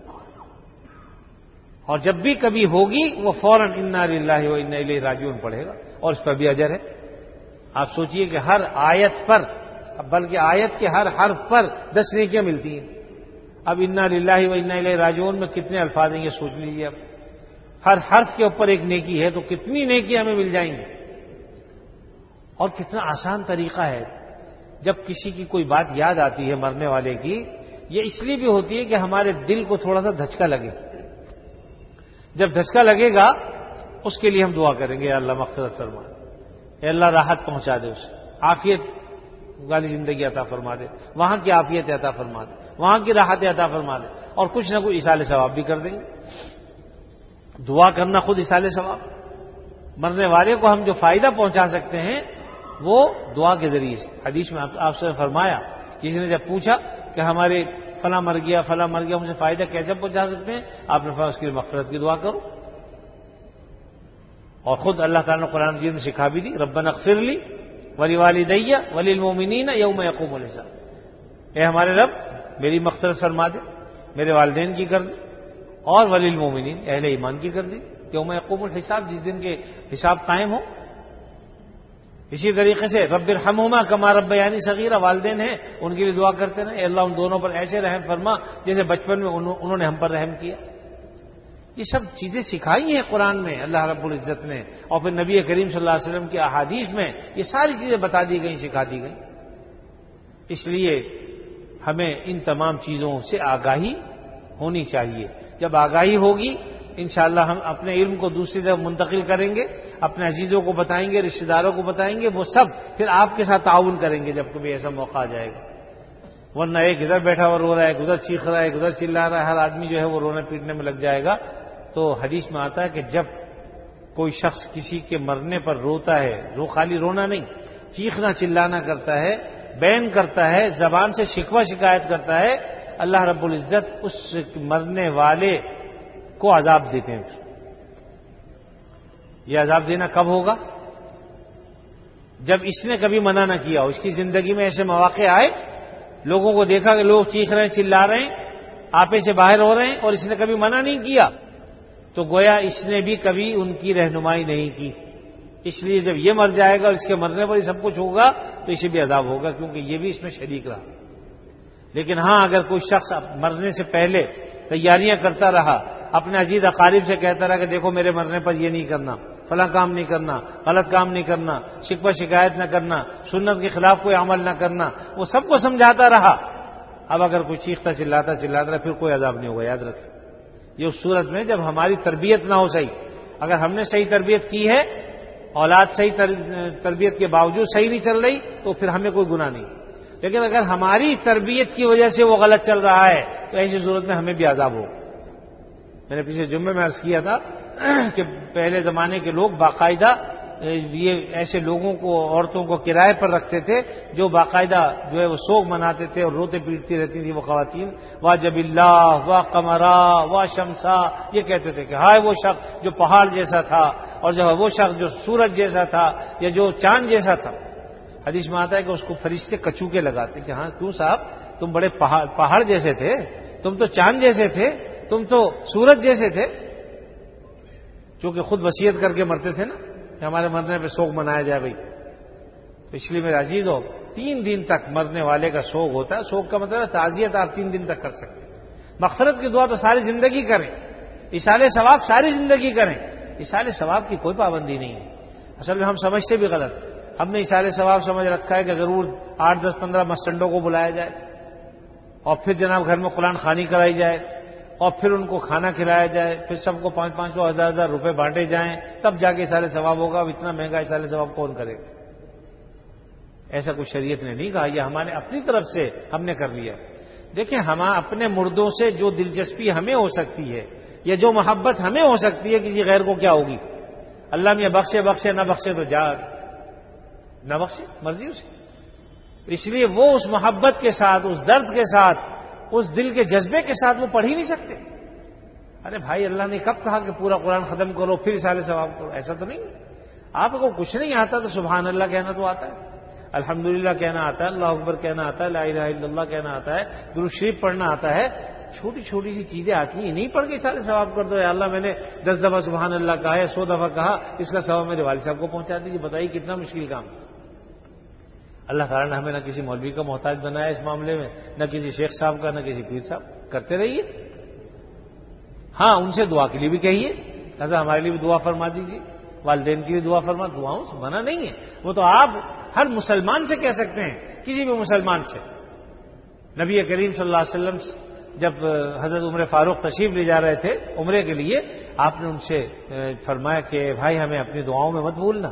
Speaker 1: اور جب بھی کبھی ہوگی وہ فوراً انا للہ و انا الیہ راجعون پڑھے گا، اور اس پر بھی اجر ہے۔ آپ سوچئے کہ ہر آیت پر، بلکہ آیت کے ہر حرف پر دس نیکیاں ملتی ہیں۔ اب انا للہ و انا الیہ راجعون میں کتنے الفاظ ہیں یہ سوچ لیجیے، اب ہر حرف کے اوپر ایک نیکی ہے تو کتنی نیکیاں ہمیں مل جائیں گی، اور کتنا آسان طریقہ ہے۔ جب کسی کی کوئی بات یاد آتی ہے مرنے والے کی، یہ اس لیے بھی ہوتی ہے کہ ہمارے دل کو تھوڑا سا دھچکا لگے، جب دھچکا لگے گا اس کے لیے ہم دعا کریں گے، یا اللہ مغفرت فرما، اے اللہ راحت پہنچا دے، اسے عافیت والی زندگی عطا فرما دے، وہاں کی عافیت عطا فرما دے، وہاں کی راحت عطا فرما دے، اور کچھ نہ کچھ ایصال ثواب بھی کر دیں گے۔ دعا کرنا خود ایصال ثواب، مرنے والے کو ہم جو فائدہ پہنچا سکتے ہیں وہ دعا کے ذریعے سے۔ حدیث میں آپ سے فرمایا، کسی نے جب پوچھا کہ ہمارے فلاں مر گیا فلاں مر گیا، ہم سے فائدہ کیسے پہنچا سکتے ہیں؟ آپ نے فرمایا اس کے لیے مغفرت کی دعا کرو، اور خود اللہ تعالیٰ نے قرآن مجید میں سکھا بھی دی، ربنا اغفر لی ولوالدی وللمؤمنین یوم یقوم الحساب، اے ہمارے رب میری مغفرت فرما دے، میرے والدین کی کر دے، اور وللمؤمنین اہل ایمان کی کر دی، یوم یقوم الحساب، جس دن کے حساب قائم ہو۔ اسی طریقے سے رب ارحمہما کما ربیانی صغیرہ، والدین ہیں ان کے لیے دعا کرتے ہیں، اے اللہ ان دونوں پر ایسے رحم فرما جیسے بچپن میں انہوں نے ہم پر رحم کیا۔ یہ سب چیزیں سکھائی ہیں قرآن میں اللہ رب العزت نے، اور پھر نبی کریم صلی اللہ علیہ وسلم کی احادیث میں یہ ساری چیزیں بتا دی گئیں، سکھا دی گئیں۔ اس لیے ہمیں ان تمام چیزوں سے آگاہی ہونی چاہیے، جب آگاہی ہوگی انشاءاللہ ہم اپنے علم کو دوسری طرف منتقل کریں گے، اپنے عزیزوں کو بتائیں گے، رشتہ داروں کو بتائیں گے، وہ سب پھر آپ کے ساتھ تعاون کریں گے جب کبھی ایسا موقع آ جائے گا۔ ورنہ ایک ادھر بیٹھا ہوا رو رہا ہے، ایک ادھر چیخ رہا ہے، ایک ادھر چلا رہا ہے، ہر آدمی جو ہے وہ رونے پیٹنے میں لگ جائے گا۔ تو حدیث میں آتا ہے کہ جب کوئی شخص کسی کے مرنے پر روتا ہے، رو خالی رونا نہیں، چیخنا چلانا کرتا ہے، بین کرتا ہے، زبان سے شکوہ شکایت کرتا ہے، اللہ رب العزت اس مرنے والے کو عذاب دیتے ہیں۔ یہ عذاب دینا کب ہوگا؟ جب اس نے کبھی منع نہ کیا ہو، اس کی زندگی میں ایسے مواقع آئے، لوگوں کو دیکھا کہ لوگ چیخ رہے ہیں، چلا رہے ہیں، آپے سے باہر ہو رہے ہیں، اور اس نے کبھی منع نہیں کیا، تو گویا اس نے بھی کبھی ان کی رہنمائی نہیں کی۔ اس لیے جب یہ مر جائے گا اور اس کے مرنے پر ہی سب کچھ ہوگا تو اسے بھی عذاب ہوگا، کیونکہ یہ بھی اس میں شریک رہا۔ لیکن ہاں اگر کوئی شخص مرنے سے پہلے تیاریاں کرتا رہا، اپنے عزیز اقارب سے کہتا رہا کہ دیکھو میرے مرنے پر یہ نہیں کرنا، فلاں کام نہیں کرنا، غلط کام نہیں کرنا، شکوہ شکایت نہ کرنا، سنت کے خلاف کوئی عمل نہ کرنا، وہ سب کو سمجھاتا رہا، اب اگر کوئی چیختا چلاتا چلاتا رہا پھر کوئی عذاب نہیں ہوگا، یاد رکھیں۔ یہ اس صورت میں جب ہماری تربیت نہ ہو صحیح، اگر ہم نے صحیح تربیت کی ہے، اولاد صحیح تربیت کے باوجود صحیح نہیں چل رہی تو پھر ہمیں کوئی گناہ نہیں، لیکن اگر ہماری تربیت کی وجہ سے وہ غلط چل رہا ہے تو ایسی صورت میں ہمیں بھی عذاب ہو۔ میں نے پچھلے جمعے میں عرض کیا تھا کہ پہلے زمانے کے لوگ باقاعدہ یہ ایسے لوگوں کو، عورتوں کو کرائے پر رکھتے تھے جو باقاعدہ جو ہے وہ سوگ مناتے تھے اور روتے پیٹتی رہتی تھی وہ خواتین، واہ جب اللہ واہ قمرا واہ شمسا، یہ کہتے تھے کہ ہائے وہ شخص جو پہاڑ جیسا تھا، اور جو وہ شخص جو سورج جیسا تھا یا جو چاند جیسا تھا۔ حدیث میں آتا ہے کہ اس کو فرشتے کچوکے لگاتے کہ ہاں کیوں صاحب تم بڑے پہاڑ پہاڑ جیسے تھے، تم تو چاند جیسے تھے، تم تو سورج جیسے تھے، چونکہ خود وصیت کر کے مرتے تھے نا کہ ہمارے مرنے پہ سوگ منایا جائے بھائی۔ تو اس لیے میرے عزیز ہو، تین دن تک مرنے والے کا سوگ ہوتا ہے۔ سوگ کا مطلب ہے تعزیت آپ تین دن تک کر سکتے ہیں۔ مغفرت کی دعا تو ساری زندگی کریں، ایصال ثواب ساری زندگی کریں، ایصال ثواب کی کوئی پابندی نہیں ہے. اصل میں ہم سمجھتے بھی غلط. ہم نے ایصال ثواب سمجھ رکھا ہے کہ ضرور آٹھ دس پندرہ مسٹنڈوں کو بلایا جائے اور پھر جناب گھر میں قرآن خوانی کرائی جائے اور پھر ان کو کھانا کھلایا جائے, پھر سب کو پانچ پانچ سو ہزار ہزار روپے بانٹے جائیں, تب جا کے ایصال ثواب ہوگا. اب اتنا مہنگا ایصال ثواب کون کرے گا؟ ایسا کچھ شریعت نے نہیں کہا, یہ ہمارے اپنی طرف سے ہم نے کر لیا. دیکھیں, ہم اپنے مردوں سے جو دلچسپی ہمیں ہو سکتی ہے یا جو محبت ہمیں ہو سکتی ہے, کسی غیر کو کیا ہوگی؟ اللہ میں بخشے بخشے نہ بخشے تو جا نہ بخشے, مرضی اسے. اس لیے وہ اس محبت کے ساتھ, اس درد کے ساتھ, اس دل کے جذبے کے ساتھ وہ پڑھ ہی نہیں سکتے. ارے بھائی, اللہ نے کب کہا کہ پورا قرآن ختم کرو پھر ایصال ثواب کرو؟ ایسا تو نہیں. آپ کو کچھ نہیں آتا تو سبحان اللہ کہنا تو آتا ہے, الحمدللہ کہنا آتا ہے, اللہ اکبر کہنا آتا ہے, لا الہ الا اللہ کہنا آتا ہے, درود شریف پڑھنا آتا ہے. چھوٹی چھوٹی سی چیزیں آتی ہیں, نہیں پڑھ کے سارے ثواب کر دو. یا اللہ میں نے دس دفعہ سبحان اللہ کہا ہے, سو دفعہ کہا, اس کا ثواب میرے والد صاحب کو پہنچا دیجیے. بتائیے کتنا مشکل کام. اللہ تعالیٰ نے ہمیں نہ کسی مولوی کا محتاج بنایا اس معاملے میں, نہ کسی شیخ صاحب کا, نہ کسی پیر صاحب. کرتے رہیے. ہاں, ان سے دعا کے لیے بھی کہیے, ایسا ہمارے لیے بھی دعا فرما دیجیے, والدین کی بھی دعا فرما. دعاؤں سے منع نہیں ہے, وہ تو آپ ہر مسلمان سے کہہ سکتے ہیں, کسی بھی مسلمان سے. نبی کریم صلی اللہ علیہ وسلم جب حضرت عمر فاروق تشریف لے جا رہے تھے عمرے کے لیے, آپ نے ان سے فرمایا کہ بھائی ہمیں اپنی دعاؤں میں مت بھولنا,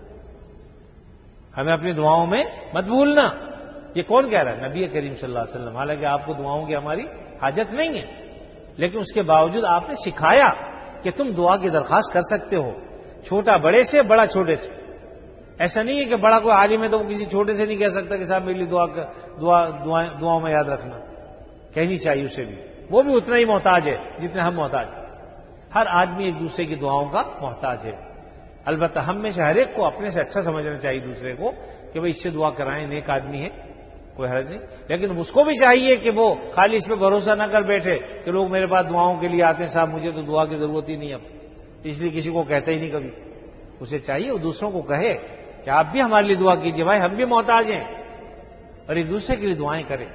Speaker 1: ہمیں اپنی دعاؤں میں مت بھولنا. یہ کون کہہ رہا ہے؟ نبی کریم صلی اللہ علیہ وسلم. حالانکہ آپ کو دعاؤں کی ہماری حاجت نہیں ہے, لیکن اس کے باوجود آپ نے سکھایا کہ تم دعا کی درخواست کر سکتے ہو, چھوٹا بڑے سے, بڑا چھوٹے سے. ایسا نہیں ہے کہ بڑا کوئی عالم ہے تو وہ کسی چھوٹے سے نہیں کہہ سکتا کہ صاحب میرے لیے دعا دعا دعاؤں میں یاد رکھنا. کہنی چاہیے اسے بھی, وہ بھی اتنا ہی محتاج ہے جتنے ہم محتاج ہیں. ہر آدمی ایک دوسرے کی دعاؤں کا محتاج ہے. البتہ ہم میں سے ہر ایک کو اپنے سے اچھا سمجھنا چاہیے دوسرے کو کہ بھائی اس سے دعا کرائیں, نیک آدمی ہے, کوئی حرج نہیں. لیکن اس کو بھی چاہیے کہ وہ خالی اس پہ بھروسہ نہ کر بیٹھے کہ لوگ میرے پاس دعاؤں کے لیے آتے ہیں, صاحب مجھے تو دعا کی ضرورت ہی نہیں اب, اس لیے کسی کو کہتا ہی نہیں کبھی. اسے چاہیے وہ دوسروں کو کہے کہ آپ بھی ہمارے لیے دعا کیجیے, بھائی ہم بھی محتاج ہیں, اور ایک دوسرے کے لیے دعائیں کریں.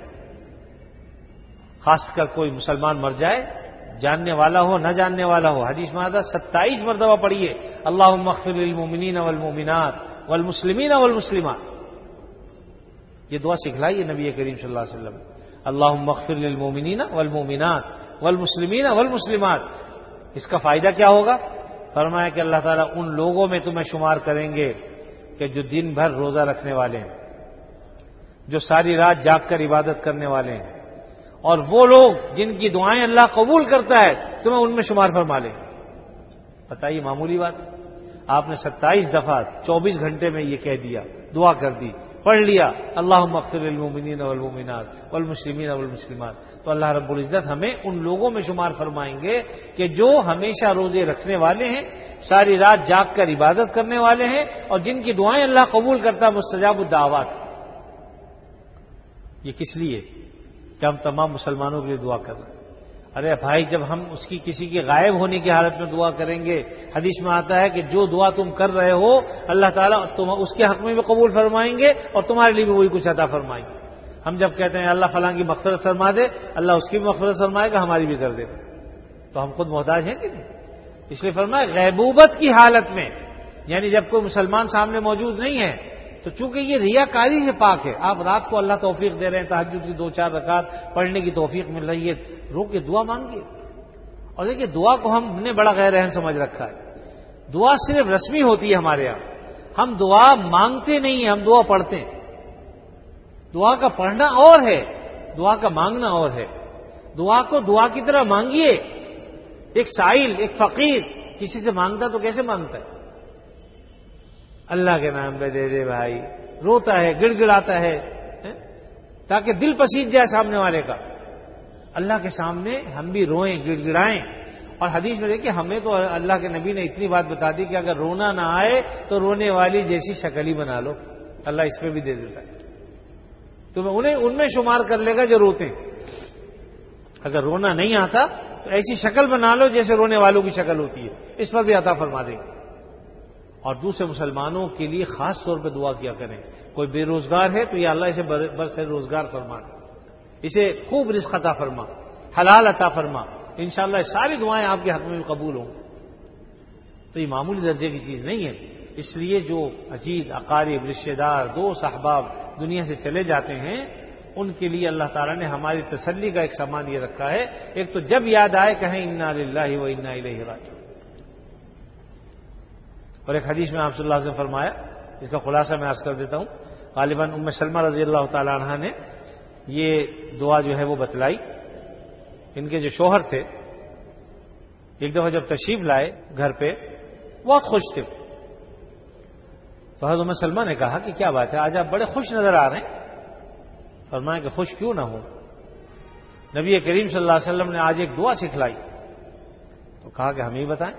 Speaker 1: خاص کر کوئی مسلمان مر جائے, جاننے والا ہو نہ جاننے والا ہو, حدیث میں آتا ستائیس مرتبہ پڑھیے اللہم اغفر للمؤمنین والمؤمنات والمسلمین والمسلمات. یہ دعا سکھلائیے نبی کریم صلی اللہ علیہ وسلم. اللہم اغفر للمؤمنین والمؤمنات والمسلمین والمسلمات. اس کا فائدہ کیا ہوگا؟ فرمایا کہ اللہ تعالیٰ ان لوگوں میں تمہیں شمار کریں گے کہ جو دن بھر روزہ رکھنے والے ہیں, جو ساری رات جاگ کر عبادت کرنے والے ہیں, اور وہ لوگ جن کی دعائیں اللہ قبول کرتا ہے تمہیں ان میں شمار فرما لیں. بتائیے معمولی بات. آپ نے ستائیس دفعہ چوبیس گھنٹے میں یہ کہہ دیا, دعا کر دی, پڑھ لیا اللہم اغفر للمؤمنین والمؤمنات والمسلمین والمسلمات. تو اللہ رب العزت ہمیں ان لوگوں میں شمار فرمائیں گے کہ جو ہمیشہ روزے رکھنے والے ہیں, ساری رات جاگ کر عبادت کرنے والے ہیں, اور جن کی دعائیں اللہ قبول کرتا, مستجاب الدعوات. یہ کس لیے؟ کہ ہم تمام مسلمانوں کے لیے دعا کر رہے ہیں. ارے بھائی, جب ہم اس کی کسی کے غائب ہونے کی حالت میں دعا کریں گے, حدیث میں آتا ہے کہ جو دعا تم کر رہے ہو اللہ تعالیٰ تم اس کے حق میں بھی قبول فرمائیں گے اور تمہارے لیے بھی وہی کچھ عطا فرمائیں گے. ہم جب کہتے ہیں اللہ فلاں کی مغفرت فرما دے, اللہ اس کی بھی مغفرت فرمائے گا, ہماری بھی کر دے گا. تو ہم خود محتاج ہیں کہ نہیں؟ اس لیے فرمایا غیبوبت کی حالت میں, یعنی جب کوئی مسلمان سامنے موجود نہیں ہے, تو چونکہ یہ ریاکاری سے پاک ہے. آپ رات کو اللہ توفیق دے رہے ہیں, تہجد کی دو چار رکعت پڑھنے کی توفیق مل رہی ہے, رو کے دعا مانگیے. اور دیکھیے دعا کو ہم نے بڑا غیر اہم سمجھ رکھا ہے. دعا صرف رسمی ہوتی ہے ہمارے یہاں, ہم دعا مانگتے نہیں ہیں, ہم دعا پڑھتے ہیں. دعا کا پڑھنا اور ہے, دعا کا مانگنا اور ہے. دعا کو دعا کی طرح مانگیے. ایک سائل, ایک فقیر کسی سے مانگتا تو کیسے مانگتا ہے؟ اللہ کے نام پہ دے دے بھائی, روتا ہے, گڑ گڑاتا ہے تاکہ دل پسیج جائے سامنے والے کا. اللہ کے سامنے ہم بھی روئیں, گڑ گڑائیں. اور حدیث میں دیکھیں, ہمیں تو اللہ کے نبی نے اتنی بات بتا دی کہ اگر رونا نہ آئے تو رونے والی جیسی شکل ہی بنا لو, اللہ اس پہ بھی دے دیتا ہے. تمہیں انہیں ان میں شمار کر لے گا جو روتے ہیں. اگر رونا نہیں آتا تو ایسی شکل بنا لو جیسے رونے والوں کی شکل ہوتی ہے, اس پر بھی عطا فرما دیں گے. اور دوسرے مسلمانوں کے لیے خاص طور پہ دعا کیا کریں. کوئی بے روزگار ہے تو یا اللہ اسے برس روزگار فرما, اسے خوب رزق عطا فرما, حلال عطا فرما. انشاءاللہ ساری دعائیں آپ کے حق میں بھی قبول ہوں. تو یہ معمولی درجے کی چیز نہیں ہے. اس لیے جو عزیز اقارب رشتہ دار دوست احباب دنیا سے چلے جاتے ہیں ان کے لیے اللہ تعالیٰ نے ہماری تسلی کا ایک سامان یہ رکھا ہے. ایک تو جب یاد آئے کہیں انا للہ و انا الیہ راجعون. اور ایک حدیث میں آپ صلی اللہ علیہ وسلم فرمایا, اس کا خلاصہ میں عرض کر دیتا ہوں. غالباً ام سلمہ رضی اللہ تعالی عنہا نے یہ دعا جو ہے وہ بتلائی. ان کے جو شوہر تھے ایک دفعہ جب تشریف لائے گھر پہ بہت خوش تھے. تو حضرت ام سلمہ نے کہا کہ کیا بات ہے, آج آپ بڑے خوش نظر آ رہے ہیں. فرمایا کہ خوش کیوں نہ ہوں, نبی کریم صلی اللہ علیہ وسلم نے آج ایک دعا سکھلائی. تو کہا کہ ہمیں بتائیں.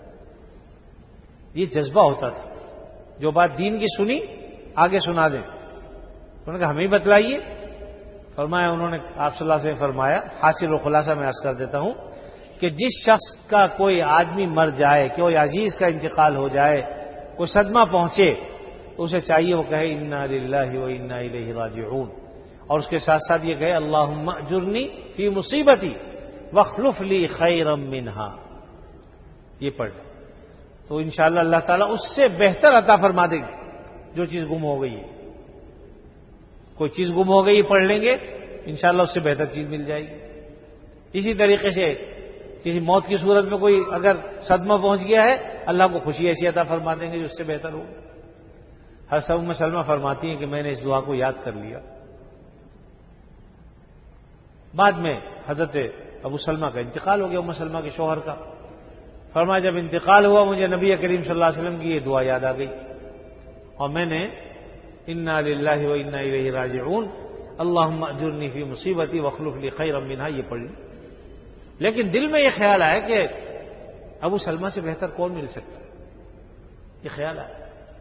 Speaker 1: یہ جذبہ ہوتا تھا, جو بات دین کی سنی آگے سنا دیں. انہوں نے کہا ہمیں بتلائیے. فرمایا انہوں نے آپ صلی اللہ علیہ وسلم فرمایا, حاصل و خلاصہ میں عرض کر دیتا ہوں کہ جس شخص کا کوئی آدمی مر جائے, کوئی عزیز کا انتقال ہو جائے, کوئی صدمہ پہنچے, تو اسے چاہیے وہ کہے انا للہ و انا الیہ راجعون. اور اس کے ساتھ ساتھ یہ کہے اللہم اجرنی فی مصیبتی واخلف لی خیرا منہا. یہ پڑھ لیں تو انشاءاللہ اللہ تعالیٰ اس سے بہتر عطا فرما دے گی جو چیز گم ہو گئی ہے. کوئی چیز گم ہو گئی پڑھ لیں گے انشاءاللہ اس سے بہتر چیز مل جائے گی. اسی طریقے سے کسی موت کی صورت میں کوئی اگر صدمہ پہنچ گیا ہے اللہ کو خوشی ایسی عطا فرما دیں گے جو اس سے بہتر ہو. حضرت ام سلمہ فرماتی ہیں کہ میں نے اس دعا کو یاد کر لیا. بعد میں حضرت ابو سلمہ کا انتقال ہو گیا, ام سلمہ کے شوہر کا. فرمایا جب انتقال ہوا مجھے نبی کریم صلی اللہ علیہ وسلم کی یہ دعا یاد آ گئی اور میں نے انا للہ و انا الیہ راجعون اللہم اجرنی فی مصیبتی واخلف لی خیرا منہا یہ پڑھ لی. لیکن دل میں یہ خیال آیا کہ ابو سلمہ سے بہتر کون مل سکتا ہے, یہ خیال آیا.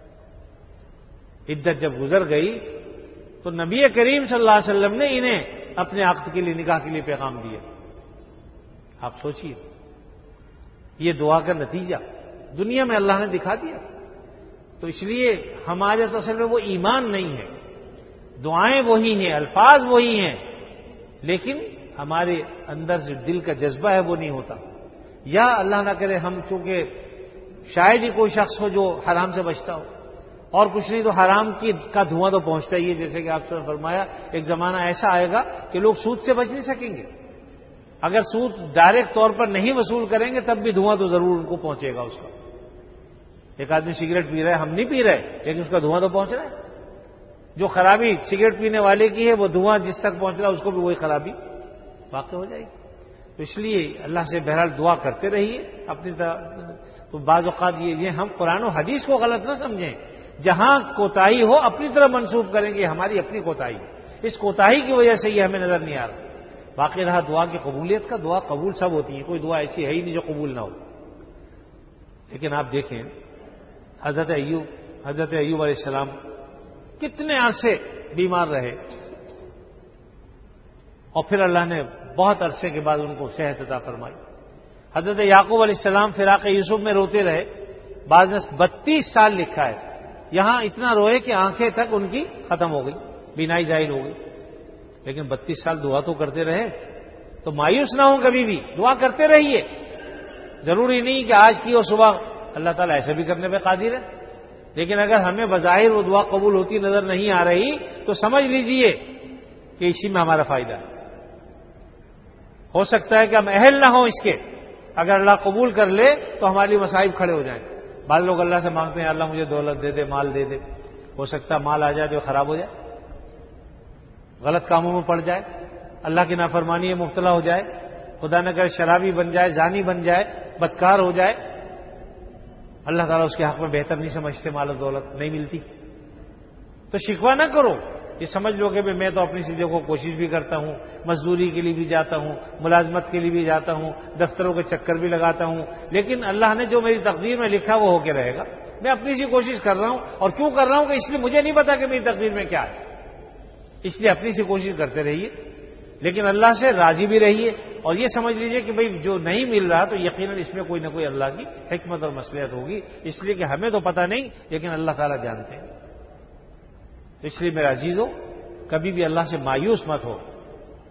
Speaker 1: عدت جب گزر گئی تو نبی کریم صلی اللہ علیہ وسلم نے انہیں اپنے عقد کے لیے نکاح کے لیے پیغام دیا. آپ سوچیے یہ دعا کا نتیجہ دنیا میں اللہ نے دکھا دیا. تو اس لیے ہمارے اصل میں وہ ایمان نہیں ہے, دعائیں وہی ہیں, الفاظ وہی ہیں, لیکن ہمارے اندر جو دل کا جذبہ ہے وہ نہیں ہوتا. یا اللہ نہ کرے ہم چونکہ شاید ہی کوئی شخص ہو جو حرام سے بچتا ہو, اور کچھ نہیں تو حرام کی کا دھواں تو پہنچتا ہی ہے. جیسے کہ آپ نے فرمایا ایک زمانہ ایسا آئے گا کہ لوگ سود سے بچ نہیں سکیں گے. اگر سود ڈائریکٹ طور پر نہیں وصول کریں گے تب بھی دھواں تو ضرور ان کو پہنچے گا. اس کا ایک آدمی سگریٹ پی رہا ہے, ہم نہیں پی رہے, لیکن اس کا دھواں تو پہنچ رہا ہے. جو خرابی سگریٹ پینے والے کی ہے وہ دھواں جس تک پہنچ رہا ہے اس کو بھی وہی خرابی واقع ہو جائے گی. تو اس لیے اللہ سے بہرحال دعا کرتے رہیے اپنی طرح. تو بعض اوقات یہ ہم قرآن و حدیث کو غلط نہ سمجھیں. جہاں کوتاہی ہو اپنی طرح منسوب کریں گے ہماری اپنی کوتاہی, اس کوتاہی کی وجہ سے یہ ہمیں نظر نہیں آ رہا. باقی رہا دعا کی قبولیت کا, دعا قبول سب ہوتی ہے, کوئی دعا ایسی ہے ہی نہیں جو قبول نہ ہو. لیکن آپ دیکھیں حضرت ایوب حضرت ایوب علیہ السلام کتنے عرصے بیمار رہے اور پھر اللہ نے بہت عرصے کے بعد ان کو صحت عطا فرمائی. حضرت یعقوب علیہ السلام فراق یوسف میں روتے رہے, بعض نے بتیس سال لکھا ہے. یہاں اتنا روئے کہ آنکھیں تک ان کی ختم ہو گئی, بینائی ظاہر ہو گئی. لیکن بتیس سال دعا تو کرتے رہے. تو مایوس نہ ہو کبھی بھی, دعا کرتے رہیے. ضروری نہیں کہ آج کی اور صبح, اللہ تعالیٰ ایسا بھی کرنے پہ قادر ہے. لیکن اگر ہمیں بظاہر وہ دعا قبول ہوتی نظر نہیں آ رہی تو سمجھ لیجئے کہ اسی میں ہمارا فائدہ ہے. ہو سکتا ہے کہ ہم اہل نہ ہوں اس کے, اگر اللہ قبول کر لے تو ہمارے لیے مصائب کھڑے ہو جائیں. بعض لوگ اللہ سے مانگتے ہیں اللہ مجھے دولت دے دے, مال دے دے. ہو سکتا ہے مال آ جائے تو خراب ہو جائے, غلط کاموں میں پڑ جائے, اللہ کی نافرمانی میں مبتلا ہو جائے, خدا نہ کرے شرابی بن جائے, زانی بن جائے, بدکار ہو جائے. اللہ تعالیٰ اس کے حق میں بہتر نہیں سمجھتے, مال و دولت نہیں ملتی. تو شکوہ نہ کرو, یہ سمجھ لو کہ میں تو اپنی چیزوں کو کوشش بھی کرتا ہوں, مزدوری کے لیے بھی جاتا ہوں, ملازمت کے لیے بھی جاتا ہوں, دفتروں کے چکر بھی لگاتا ہوں, لیکن اللہ نے جو میری تقدیر میں لکھا وہ ہو کے رہے گا. میں اپنی سی کوشش کر رہا ہوں. اور کیوں کر رہا ہوں کہ اس لیے مجھے نہیں پتا کہ میری تقدیر میں کیا ہے, اس لیے اپنی سی کوشش کرتے رہیے. لیکن اللہ سے راضی بھی رہیے اور یہ سمجھ لیجئے کہ بھئی جو نہیں مل رہا تو یقیناً اس میں کوئی نہ کوئی اللہ کی حکمت اور مصلحت ہوگی, اس لیے کہ ہمیں تو پتہ نہیں لیکن اللہ تعالیٰ جانتے ہیں. اس لیے میرا عزیزو کبھی بھی اللہ سے مایوس مت ہو.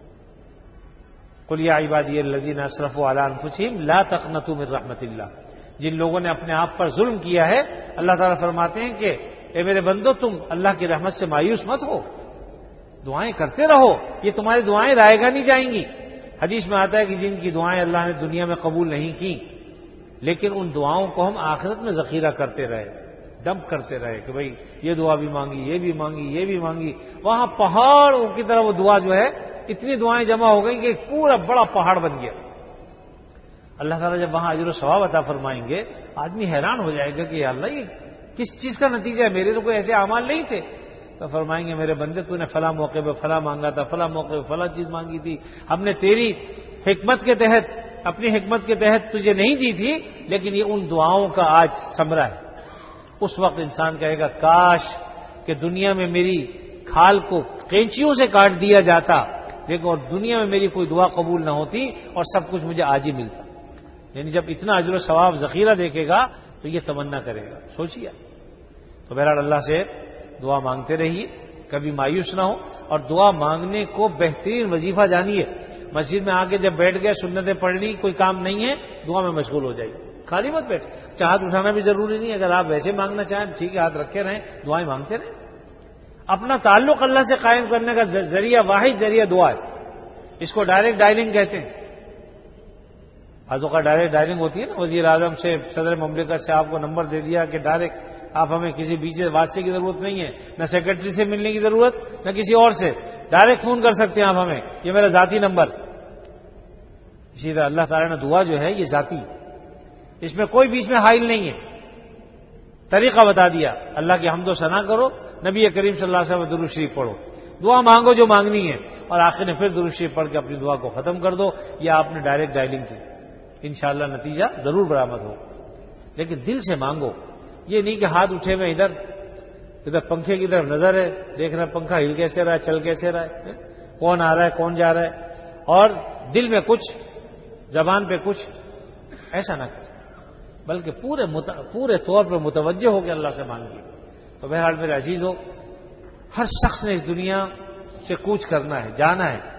Speaker 1: قل یا عبادی الذین اسرفوا علی انفسہم لا تقنطوا من رحمت اللہ, جن لوگوں نے اپنے آپ پر ظلم کیا ہے، اللہ تعالیٰ فرماتے ہیں کہ اے میرے بندو تم اللہ کی رحمت سے مایوس مت ہو، دعائیں کرتے رہو، یہ تمہاری دعائیں رائے گا نہیں جائیں گی۔ حدیث میں آتا ہے کہ جن کی دعائیں اللہ نے دنیا میں قبول نہیں کی، لیکن ان دعاؤں کو ہم آخرت میں ذخیرہ کرتے رہے، ڈمپ کرتے رہے کہ بھئی یہ دعا بھی مانگی، یہ بھی مانگی، یہ بھی مانگی، وہاں پہاڑوں کی طرح وہ دعا جو ہے اتنی دعائیں جمع ہو گئیں کہ ایک پورا بڑا پہاڑ بن گیا۔ اللہ تعالیٰ جب وہاں اجر و ثواب عطا فرمائیں گے، آدمی حیران ہو جائے گا کہ یا اللہ یہ کس چیز کا نتیجہ ہے، میرے تو کوئی ایسے اعمال نہیں تھے۔ تو فرمائیں گے میرے بندے تو نے فلاں موقع پہ فلاں مانگا تھا، فلاں موقع پہ فلاں چیز مانگی تھی، ہم نے تیری حکمت کے تحت، اپنی حکمت کے تحت تجھے نہیں دی تھی، لیکن یہ ان دعاؤں کا آج ثمرہ ہے۔ اس وقت انسان کہے گا کاش کہ دنیا میں میری کھال کو قینچیوں سے کاٹ دیا جاتا، لیکن اور دنیا میں میری کوئی دعا قبول نہ ہوتی اور سب کچھ مجھے آج ہی ملتا۔ یعنی جب اتنا اجر و ثواب ذخیرہ دیکھے گا تو یہ تمنا کرے گا، سوچیے۔ تو بہرحال اللہ سے دعا مانگتے رہیے، کبھی مایوس نہ ہو، اور دعا مانگنے کو بہترین وظیفہ جانیے۔ مسجد میں آ کے جب بیٹھ گئے سنتیں پڑھنی کوئی کام نہیں ہے، دعا میں مشغول ہو جائیے، خالی مت بیٹھ۔ ہاتھ اٹھانا بھی ضروری نہیں، اگر آپ ویسے مانگنا چاہیں ٹھیک ہے، ہاتھ رکھے رہیں، دعائیں مانگتے رہیں۔ اپنا تعلق اللہ سے قائم کرنے کا ذریعہ، واحد ذریعہ دعا ہے۔ اس کو ڈائریکٹ ڈائلنگ کہتے ہیں۔ بعضوں کا ڈائریکٹ ڈائلنگ ہوتی ہے نا، وزیر اعظم سے، صدر مملکت سے آپ کو نمبر دے دیا کہ ڈائریکٹ آپ ہمیں کسی بیچ واسطے کی ضرورت نہیں ہے، نہ سیکرٹری سے ملنے کی ضرورت، نہ کسی اور سے، ڈائریکٹ فون کر سکتے ہیں آپ ہمیں، یہ میرا ذاتی نمبر۔ اسی طرح اللہ تعالیٰ نے دعا جو ہے یہ ذاتی، اس میں کوئی بیچ میں حائل نہیں ہے۔ طریقہ بتا دیا، اللہ کی حمد و ثنا کرو، نبی کریم صلی اللہ علیہ وسلم درود شریف پڑھو، دعا مانگو جو مانگنی ہے، اور آخر میں پھر درود شریف پڑھ کے اپنی دعا کو ختم کر دو، یا آپ نے ڈائریکٹ ڈائلنگ کی، انشاءاللہ نتیجہ ضرور برآمد ہو۔ لیکن دل سے مانگو، یہ نہیں کہ ہاتھ اٹھے میں ادھر ادھر پنکھے کی طرف نظر ہے، دیکھ رہا پنکھا ہل کیسے رہا ہے، چل کیسے رہا ہے، کون آ رہا ہے کون جا رہا ہے، اور دل میں کچھ، زبان پہ کچھ، ایسا نہ کرے، بلکہ پورے مت... پورے طور پر متوجہ ہو کے اللہ سے مانگیے۔ تو بہرحال میرے عزیز ہو، ہر شخص نے اس دنیا سے کوچ کرنا ہے، جانا ہے۔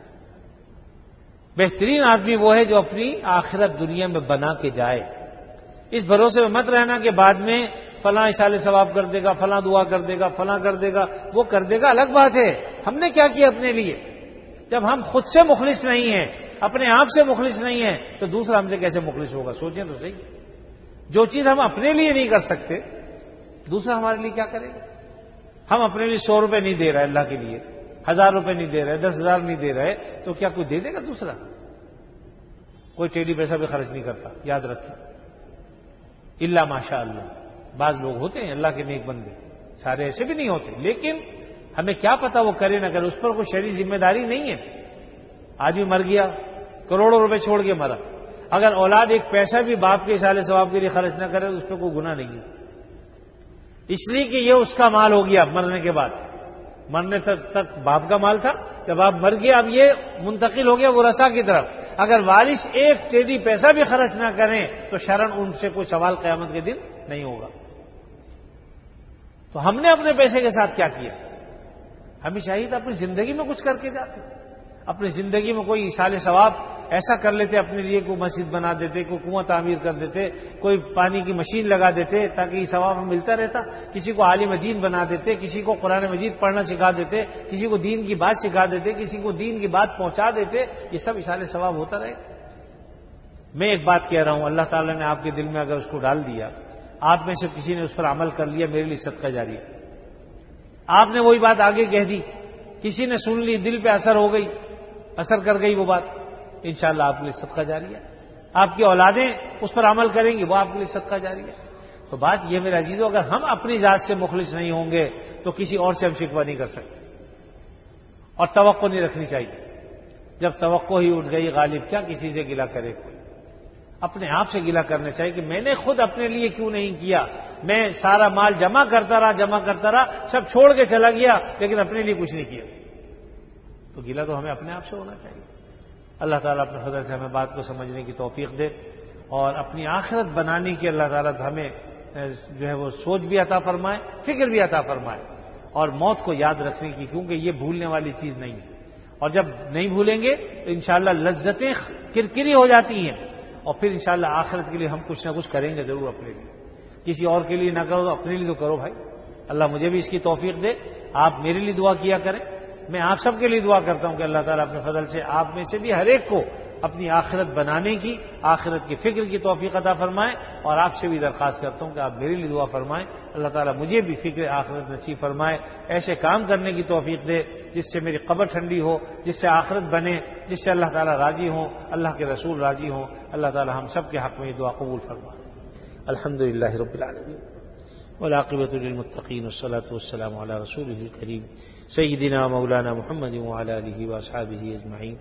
Speaker 1: بہترین آدمی وہ ہے جو اپنی آخرت دنیا میں بنا کے جائے۔ اس بھروسے میں مت رہنا کہ بعد میں فلاں اشارے ثواب کر دے گا، فلاں دعا کر دے گا، فلاں کر دے گا، وہ کر دے گا الگ بات ہے، ہم نے کیا کیا اپنے لیے؟ جب ہم خود سے مخلص نہیں ہیں، اپنے آپ سے مخلص نہیں ہیں، تو دوسرا ہم سے کیسے مخلص ہوگا؟ سوچیں تو صحیح۔ جو چیز ہم اپنے لیے نہیں کر سکتے، دوسرا ہمارے لیے کیا کرے گا؟ ہم اپنے لیے سو روپے نہیں دے رہے اللہ کے لیے، ہزار روپے نہیں دے رہے، دس ہزار نہیں دے رہے، تو کیا کوئی دے دے گا دوسرا؟ کوئی ٹیڑھی پیسہ بھی خرچ نہیں کرتا، یاد رکھیں، الا ماشاء اللہ۔ بعض لوگ ہوتے ہیں اللہ کے نیک بندے، سارے ایسے بھی نہیں ہوتے، لیکن ہمیں کیا پتا وہ کرے نہ کرے، اس پر کوئی شرعی ذمہ داری نہیں ہے۔ آدمی مر گیا، کروڑوں روپے چھوڑ کے مرا، اگر اولاد ایک پیسہ بھی باپ کے اصالے ثواب کے لیے خرچ نہ کرے تو اس پہ کوئی گناہ نہیں ہے، اس لیے کہ یہ اس کا مال ہو گیا مرنے کے بعد۔ مرنے تک باپ کا مال تھا، جب آپ مر گیا اب یہ منتقل ہو گیا ورثاء کی طرف۔ اگر وارث ایک ٹیڑھی پیسہ بھی خرچ نہ کریں تو شرعاً ان سے کوئی سوال قیامت کے دن نہیں ہوگا۔ تو ہم نے اپنے پیسے کے ساتھ کیا کیا؟ ہمیں چاہیے تھا اپنی زندگی میں کچھ کر کے جاتے، اپنی زندگی میں کوئی ایصال ثواب ایسا کر لیتے، اپنے لیے کوئی مسجد بنا دیتے، کوئی کنواں تعمیر کر دیتے، کوئی پانی کی مشین لگا دیتے تاکہ یہ ثواب ہمیں ملتا رہتا، کسی کو عالم دین بنا دیتے، کسی کو قرآن مجید پڑھنا سکھا دیتے، کسی کو دین کی بات سکھا دیتے، کسی کو دین کی بات پہنچا دیتے، یہ سب ایصال ثواب ہوتا رہے۔ میں ایک بات کہہ رہا ہوں، اللہ تعالیٰ نے آپ کے دل میں اگر اس کو ڈال دیا، آپ میں سے کسی نے اس پر عمل کر لیا، میرے لیے صدقہ جاری ہے۔ آپ نے وہی بات آگے کہہ دی، کسی نے سن لی، دل پہ اثر ہو گئی، اثر کر گئی وہ بات، انشاءاللہ آپ کے لیے صدقہ جاری ہے۔ آپ کی اولادیں اس پر عمل کریں گی، وہ آپ کے لیے صدقہ جاری ہے۔ تو بات یہ میرے عزیزو، اگر ہم اپنی ذات سے مخلص نہیں ہوں گے تو کسی اور سے ہم شکوہ نہیں کر سکتے، اور توقع نہیں رکھنی چاہیے۔ جب توقع ہی اٹھ گئی غالب، کیا کسی سے گلہ کرے کوئی؟ اپنے آپ سے گلہ کرنا چاہیے کہ میں نے خود اپنے لیے کیوں نہیں کیا، میں سارا مال جمع کرتا رہا جمع کرتا رہا سب چھوڑ کے چلا گیا، لیکن اپنے لیے کچھ نہیں کیا۔ تو گلہ تو ہمیں اپنے آپ سے ہونا چاہیے۔ اللہ تعالیٰ اپنے فضل سے ہمیں بات کو سمجھنے کی توفیق دے، اور اپنی آخرت بنانے کی اللہ تعالیٰ ہمیں جو ہے وہ سوچ بھی عطا فرمائے، فکر بھی عطا فرمائے، اور موت کو یاد رکھنے کی، کیونکہ یہ بھولنے والی چیز نہیں ہے۔ اور جب نہیں بھولیں گے تو انشاءاللہ لذتیں کرکری ہو جاتی ہیں، اور پھر انشاءاللہ آخرت کے لیے ہم کچھ نہ کچھ کریں گے ضرور اپنے لیے. کسی اور کے لیے نہ کرو تو اپنے لیے تو کرو بھائی. اللہ مجھے بھی اس کی توفیق دے. آپ میرے لیے دعا کیا کریں. میں آپ سب کے لیے دعا کرتا ہوں کہ اللہ تعالیٰ اپنے فضل سے آپ میں سے بھی ہر ایک کو اپنی آخرت بنانے کی، آخرت کی فکر کی توفیق عطا فرمائے. اور آپ سے بھی درخواست کرتا ہوں کہ آپ میرے لیے دعا فرمائیں. اللہ تعالیٰ مجھے بھی فکر آخرت نصیب فرمائے، ایسے کام کرنے کی توفیق دے جس سے میری قبر ٹھنڈی ہو، جس سے آخرت بنے، جس سے اللہ تعالیٰ راضی ہوں، اللہ کے رسول راضی ہوں. اللہ تعالیٰ ہم سب کے حق میں یہ دعا قبول فرمائے. الحمد للہ رب العالمین والعاقبۃ للمتقین والصلاۃ والسلام علی رسولہ الکریم سیدنا مولانا محمد وعلی آلہ واصحابہ اجمعین.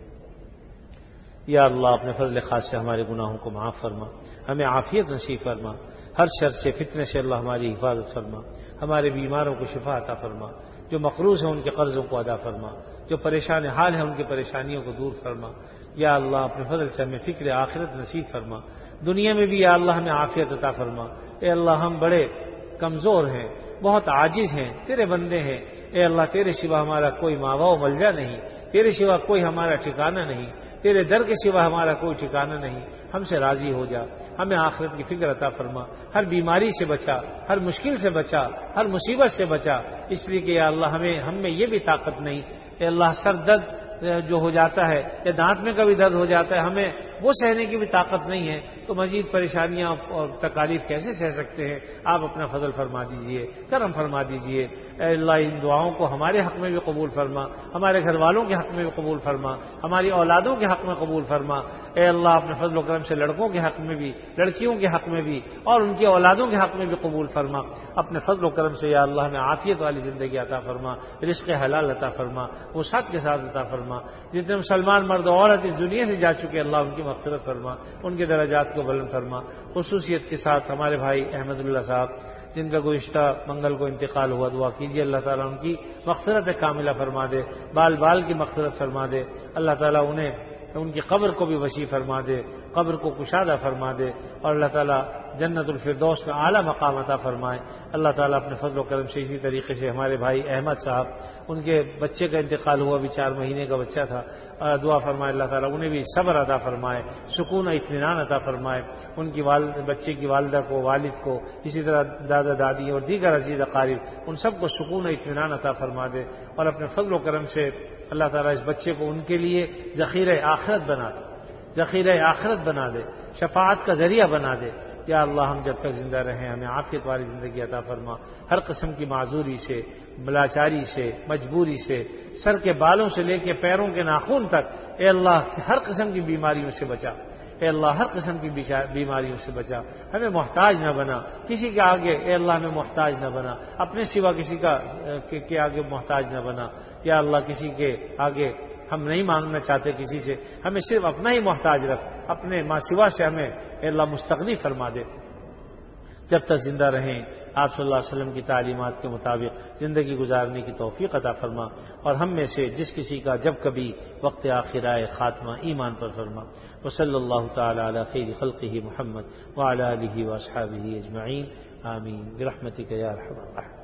Speaker 1: یا اللہ اپنے فضل خاص سے ہمارے گناہوں کو معاف فرما، ہمیں عافیت نصیب فرما، ہر شر سے فتنے سے اللہ ہماری حفاظت فرما، ہمارے بیماروں کو شفا عطا فرما، جو مقروض ہیں ان کے قرضوں کو ادا فرما، جو پریشان حال ہیں ان کی پریشانیوں کو دور فرما. یا اللہ اپنے فضل سے ہمیں فکر آخرت نصیب فرما، دنیا میں بھی یا اللہ ہمیں عافیت عطا فرما. اے اللہ ہم بڑے کمزور ہیں، بہت عاجز ہیں، تیرے بندے ہیں. اے اللہ تیرے سوا ہمارا کوئی ماوا و ملجا نہیں، تیرے سوا کوئی ہمارا ٹھکانہ نہیں، تیرے در کے سوا ہمارا کوئی ٹھکانہ نہیں. ہم سے راضی ہو جا، ہمیں آخرت کی فکر عطا فرما، ہر بیماری سے بچا، ہر مشکل سے بچا، ہر مصیبت سے بچا. اس لیے کہ یا اللہ ہمیں ہم میں یہ بھی طاقت نہیں. اے اللہ سر درد جو ہو جاتا ہے یا دانت میں کبھی درد ہو جاتا ہے ہمیں وہ سہنے کی بھی طاقت نہیں ہے، تو مزید پریشانیاں اور تکالیف کیسے سہ سکتے ہیں. آپ اپنا فضل فرما دیجئے، کرم فرما دیجئے. اے اللہ ان دعاؤں کو ہمارے حق میں بھی قبول فرما، ہمارے گھر والوں کے حق میں بھی قبول فرما، ہماری اولادوں کے حق میں قبول فرما. اے اللہ اپنے فضل و کرم سے لڑکوں کے حق میں بھی، لڑکیوں کے حق میں بھی اور ان کی اولادوں کے حق میں بھی قبول فرما. اپنے فضل و کرم سے یا اللہ ہمیں عافیت والی زندگی عطا فرما، رزق حلال عطا فرما، وسعت کے ساتھ عطا فرما. جتنے مسلمان مرد و عورت اس دنیا سے جا چکے اللہ ان کی مغفرت فرما، ان کے درجات کو بلند فرما. خصوصیت کے ساتھ ہمارے بھائی احمد اللہ صاحب جن کا گزشتہ منگل کو انتقال ہوا، دعا کیجیے اللہ تعالیٰ ان کی مغفرت کاملہ فرما دے، بال بال کی مغفرت فرما دے. اللہ تعالیٰ انہیں ان کی قبر کو بھی وسیع فرما دے، قبر کو کشادہ فرما دے، اور اللہ تعالیٰ جنت الفردوس میں اعلیٰ مقام عطا فرمائے. اللہ تعالیٰ اپنے فضل و کرم سے اسی طریقے سے ہمارے بھائی احمد صاحب ان کے بچے کا انتقال ہوا، بھی چار مہینے کا بچہ تھا، دعا فرمائے اللہ تعالیٰ انہیں بھی صبر عطا فرمائے، سکون و اطمینان عطا فرمائے. ان کی والد بچے کی والدہ کو، والد کو، اسی طرح دادا دادی اور دیگر عزیز اقارب ان سب کو سکون و اطمینان عطا فرما دے. اور اپنے فضل و کرم سے اللہ تعالیٰ اس بچے کو ان کے لیے ذخیرہ آخرت بنا دے، ذخیرہ آخرت بنا دے، شفاعت کا ذریعہ بنا دے. یا اللہ ہم جب تک زندہ رہیں ہمیں عافیت والی زندگی عطا فرما، ہر قسم کی معذوری سے، ملاچاری سے، مجبوری سے، سر کے بالوں سے لے کے پیروں کے ناخن تک اے اللہ ہر قسم کی بیماریوں سے بچا. اے اللہ ہر قسم کی بیماریوں سے بچا، ہمیں محتاج نہ بنا، کسی کے آگے اے اللہ ہمیں محتاج نہ بنا، اپنے سوا کسی کا کے آگے محتاج نہ بنا. یا اللہ کسی کے آگے ہم نہیں مانگنا چاہتے کسی سے، ہمیں صرف اپنا ہی محتاج رکھ، اپنے ماں سوا سے ہمیں اے اللہ مستغنی فرما دے. جب تک زندہ رہیں آپ صلی اللہ علیہ وسلم کی تعلیمات کے مطابق زندگی گزارنے کی توفیق عطا فرما، اور ہم میں سے جس کسی کا جب کبھی وقت آخر آئے خاتمہ ایمان پر فرما. وصلی اللہ تعالی علی خیر خلقہ محمد وعلی آلہ واصحابہ اجمعین. آمین برحمتک یا ارحم الراحمین.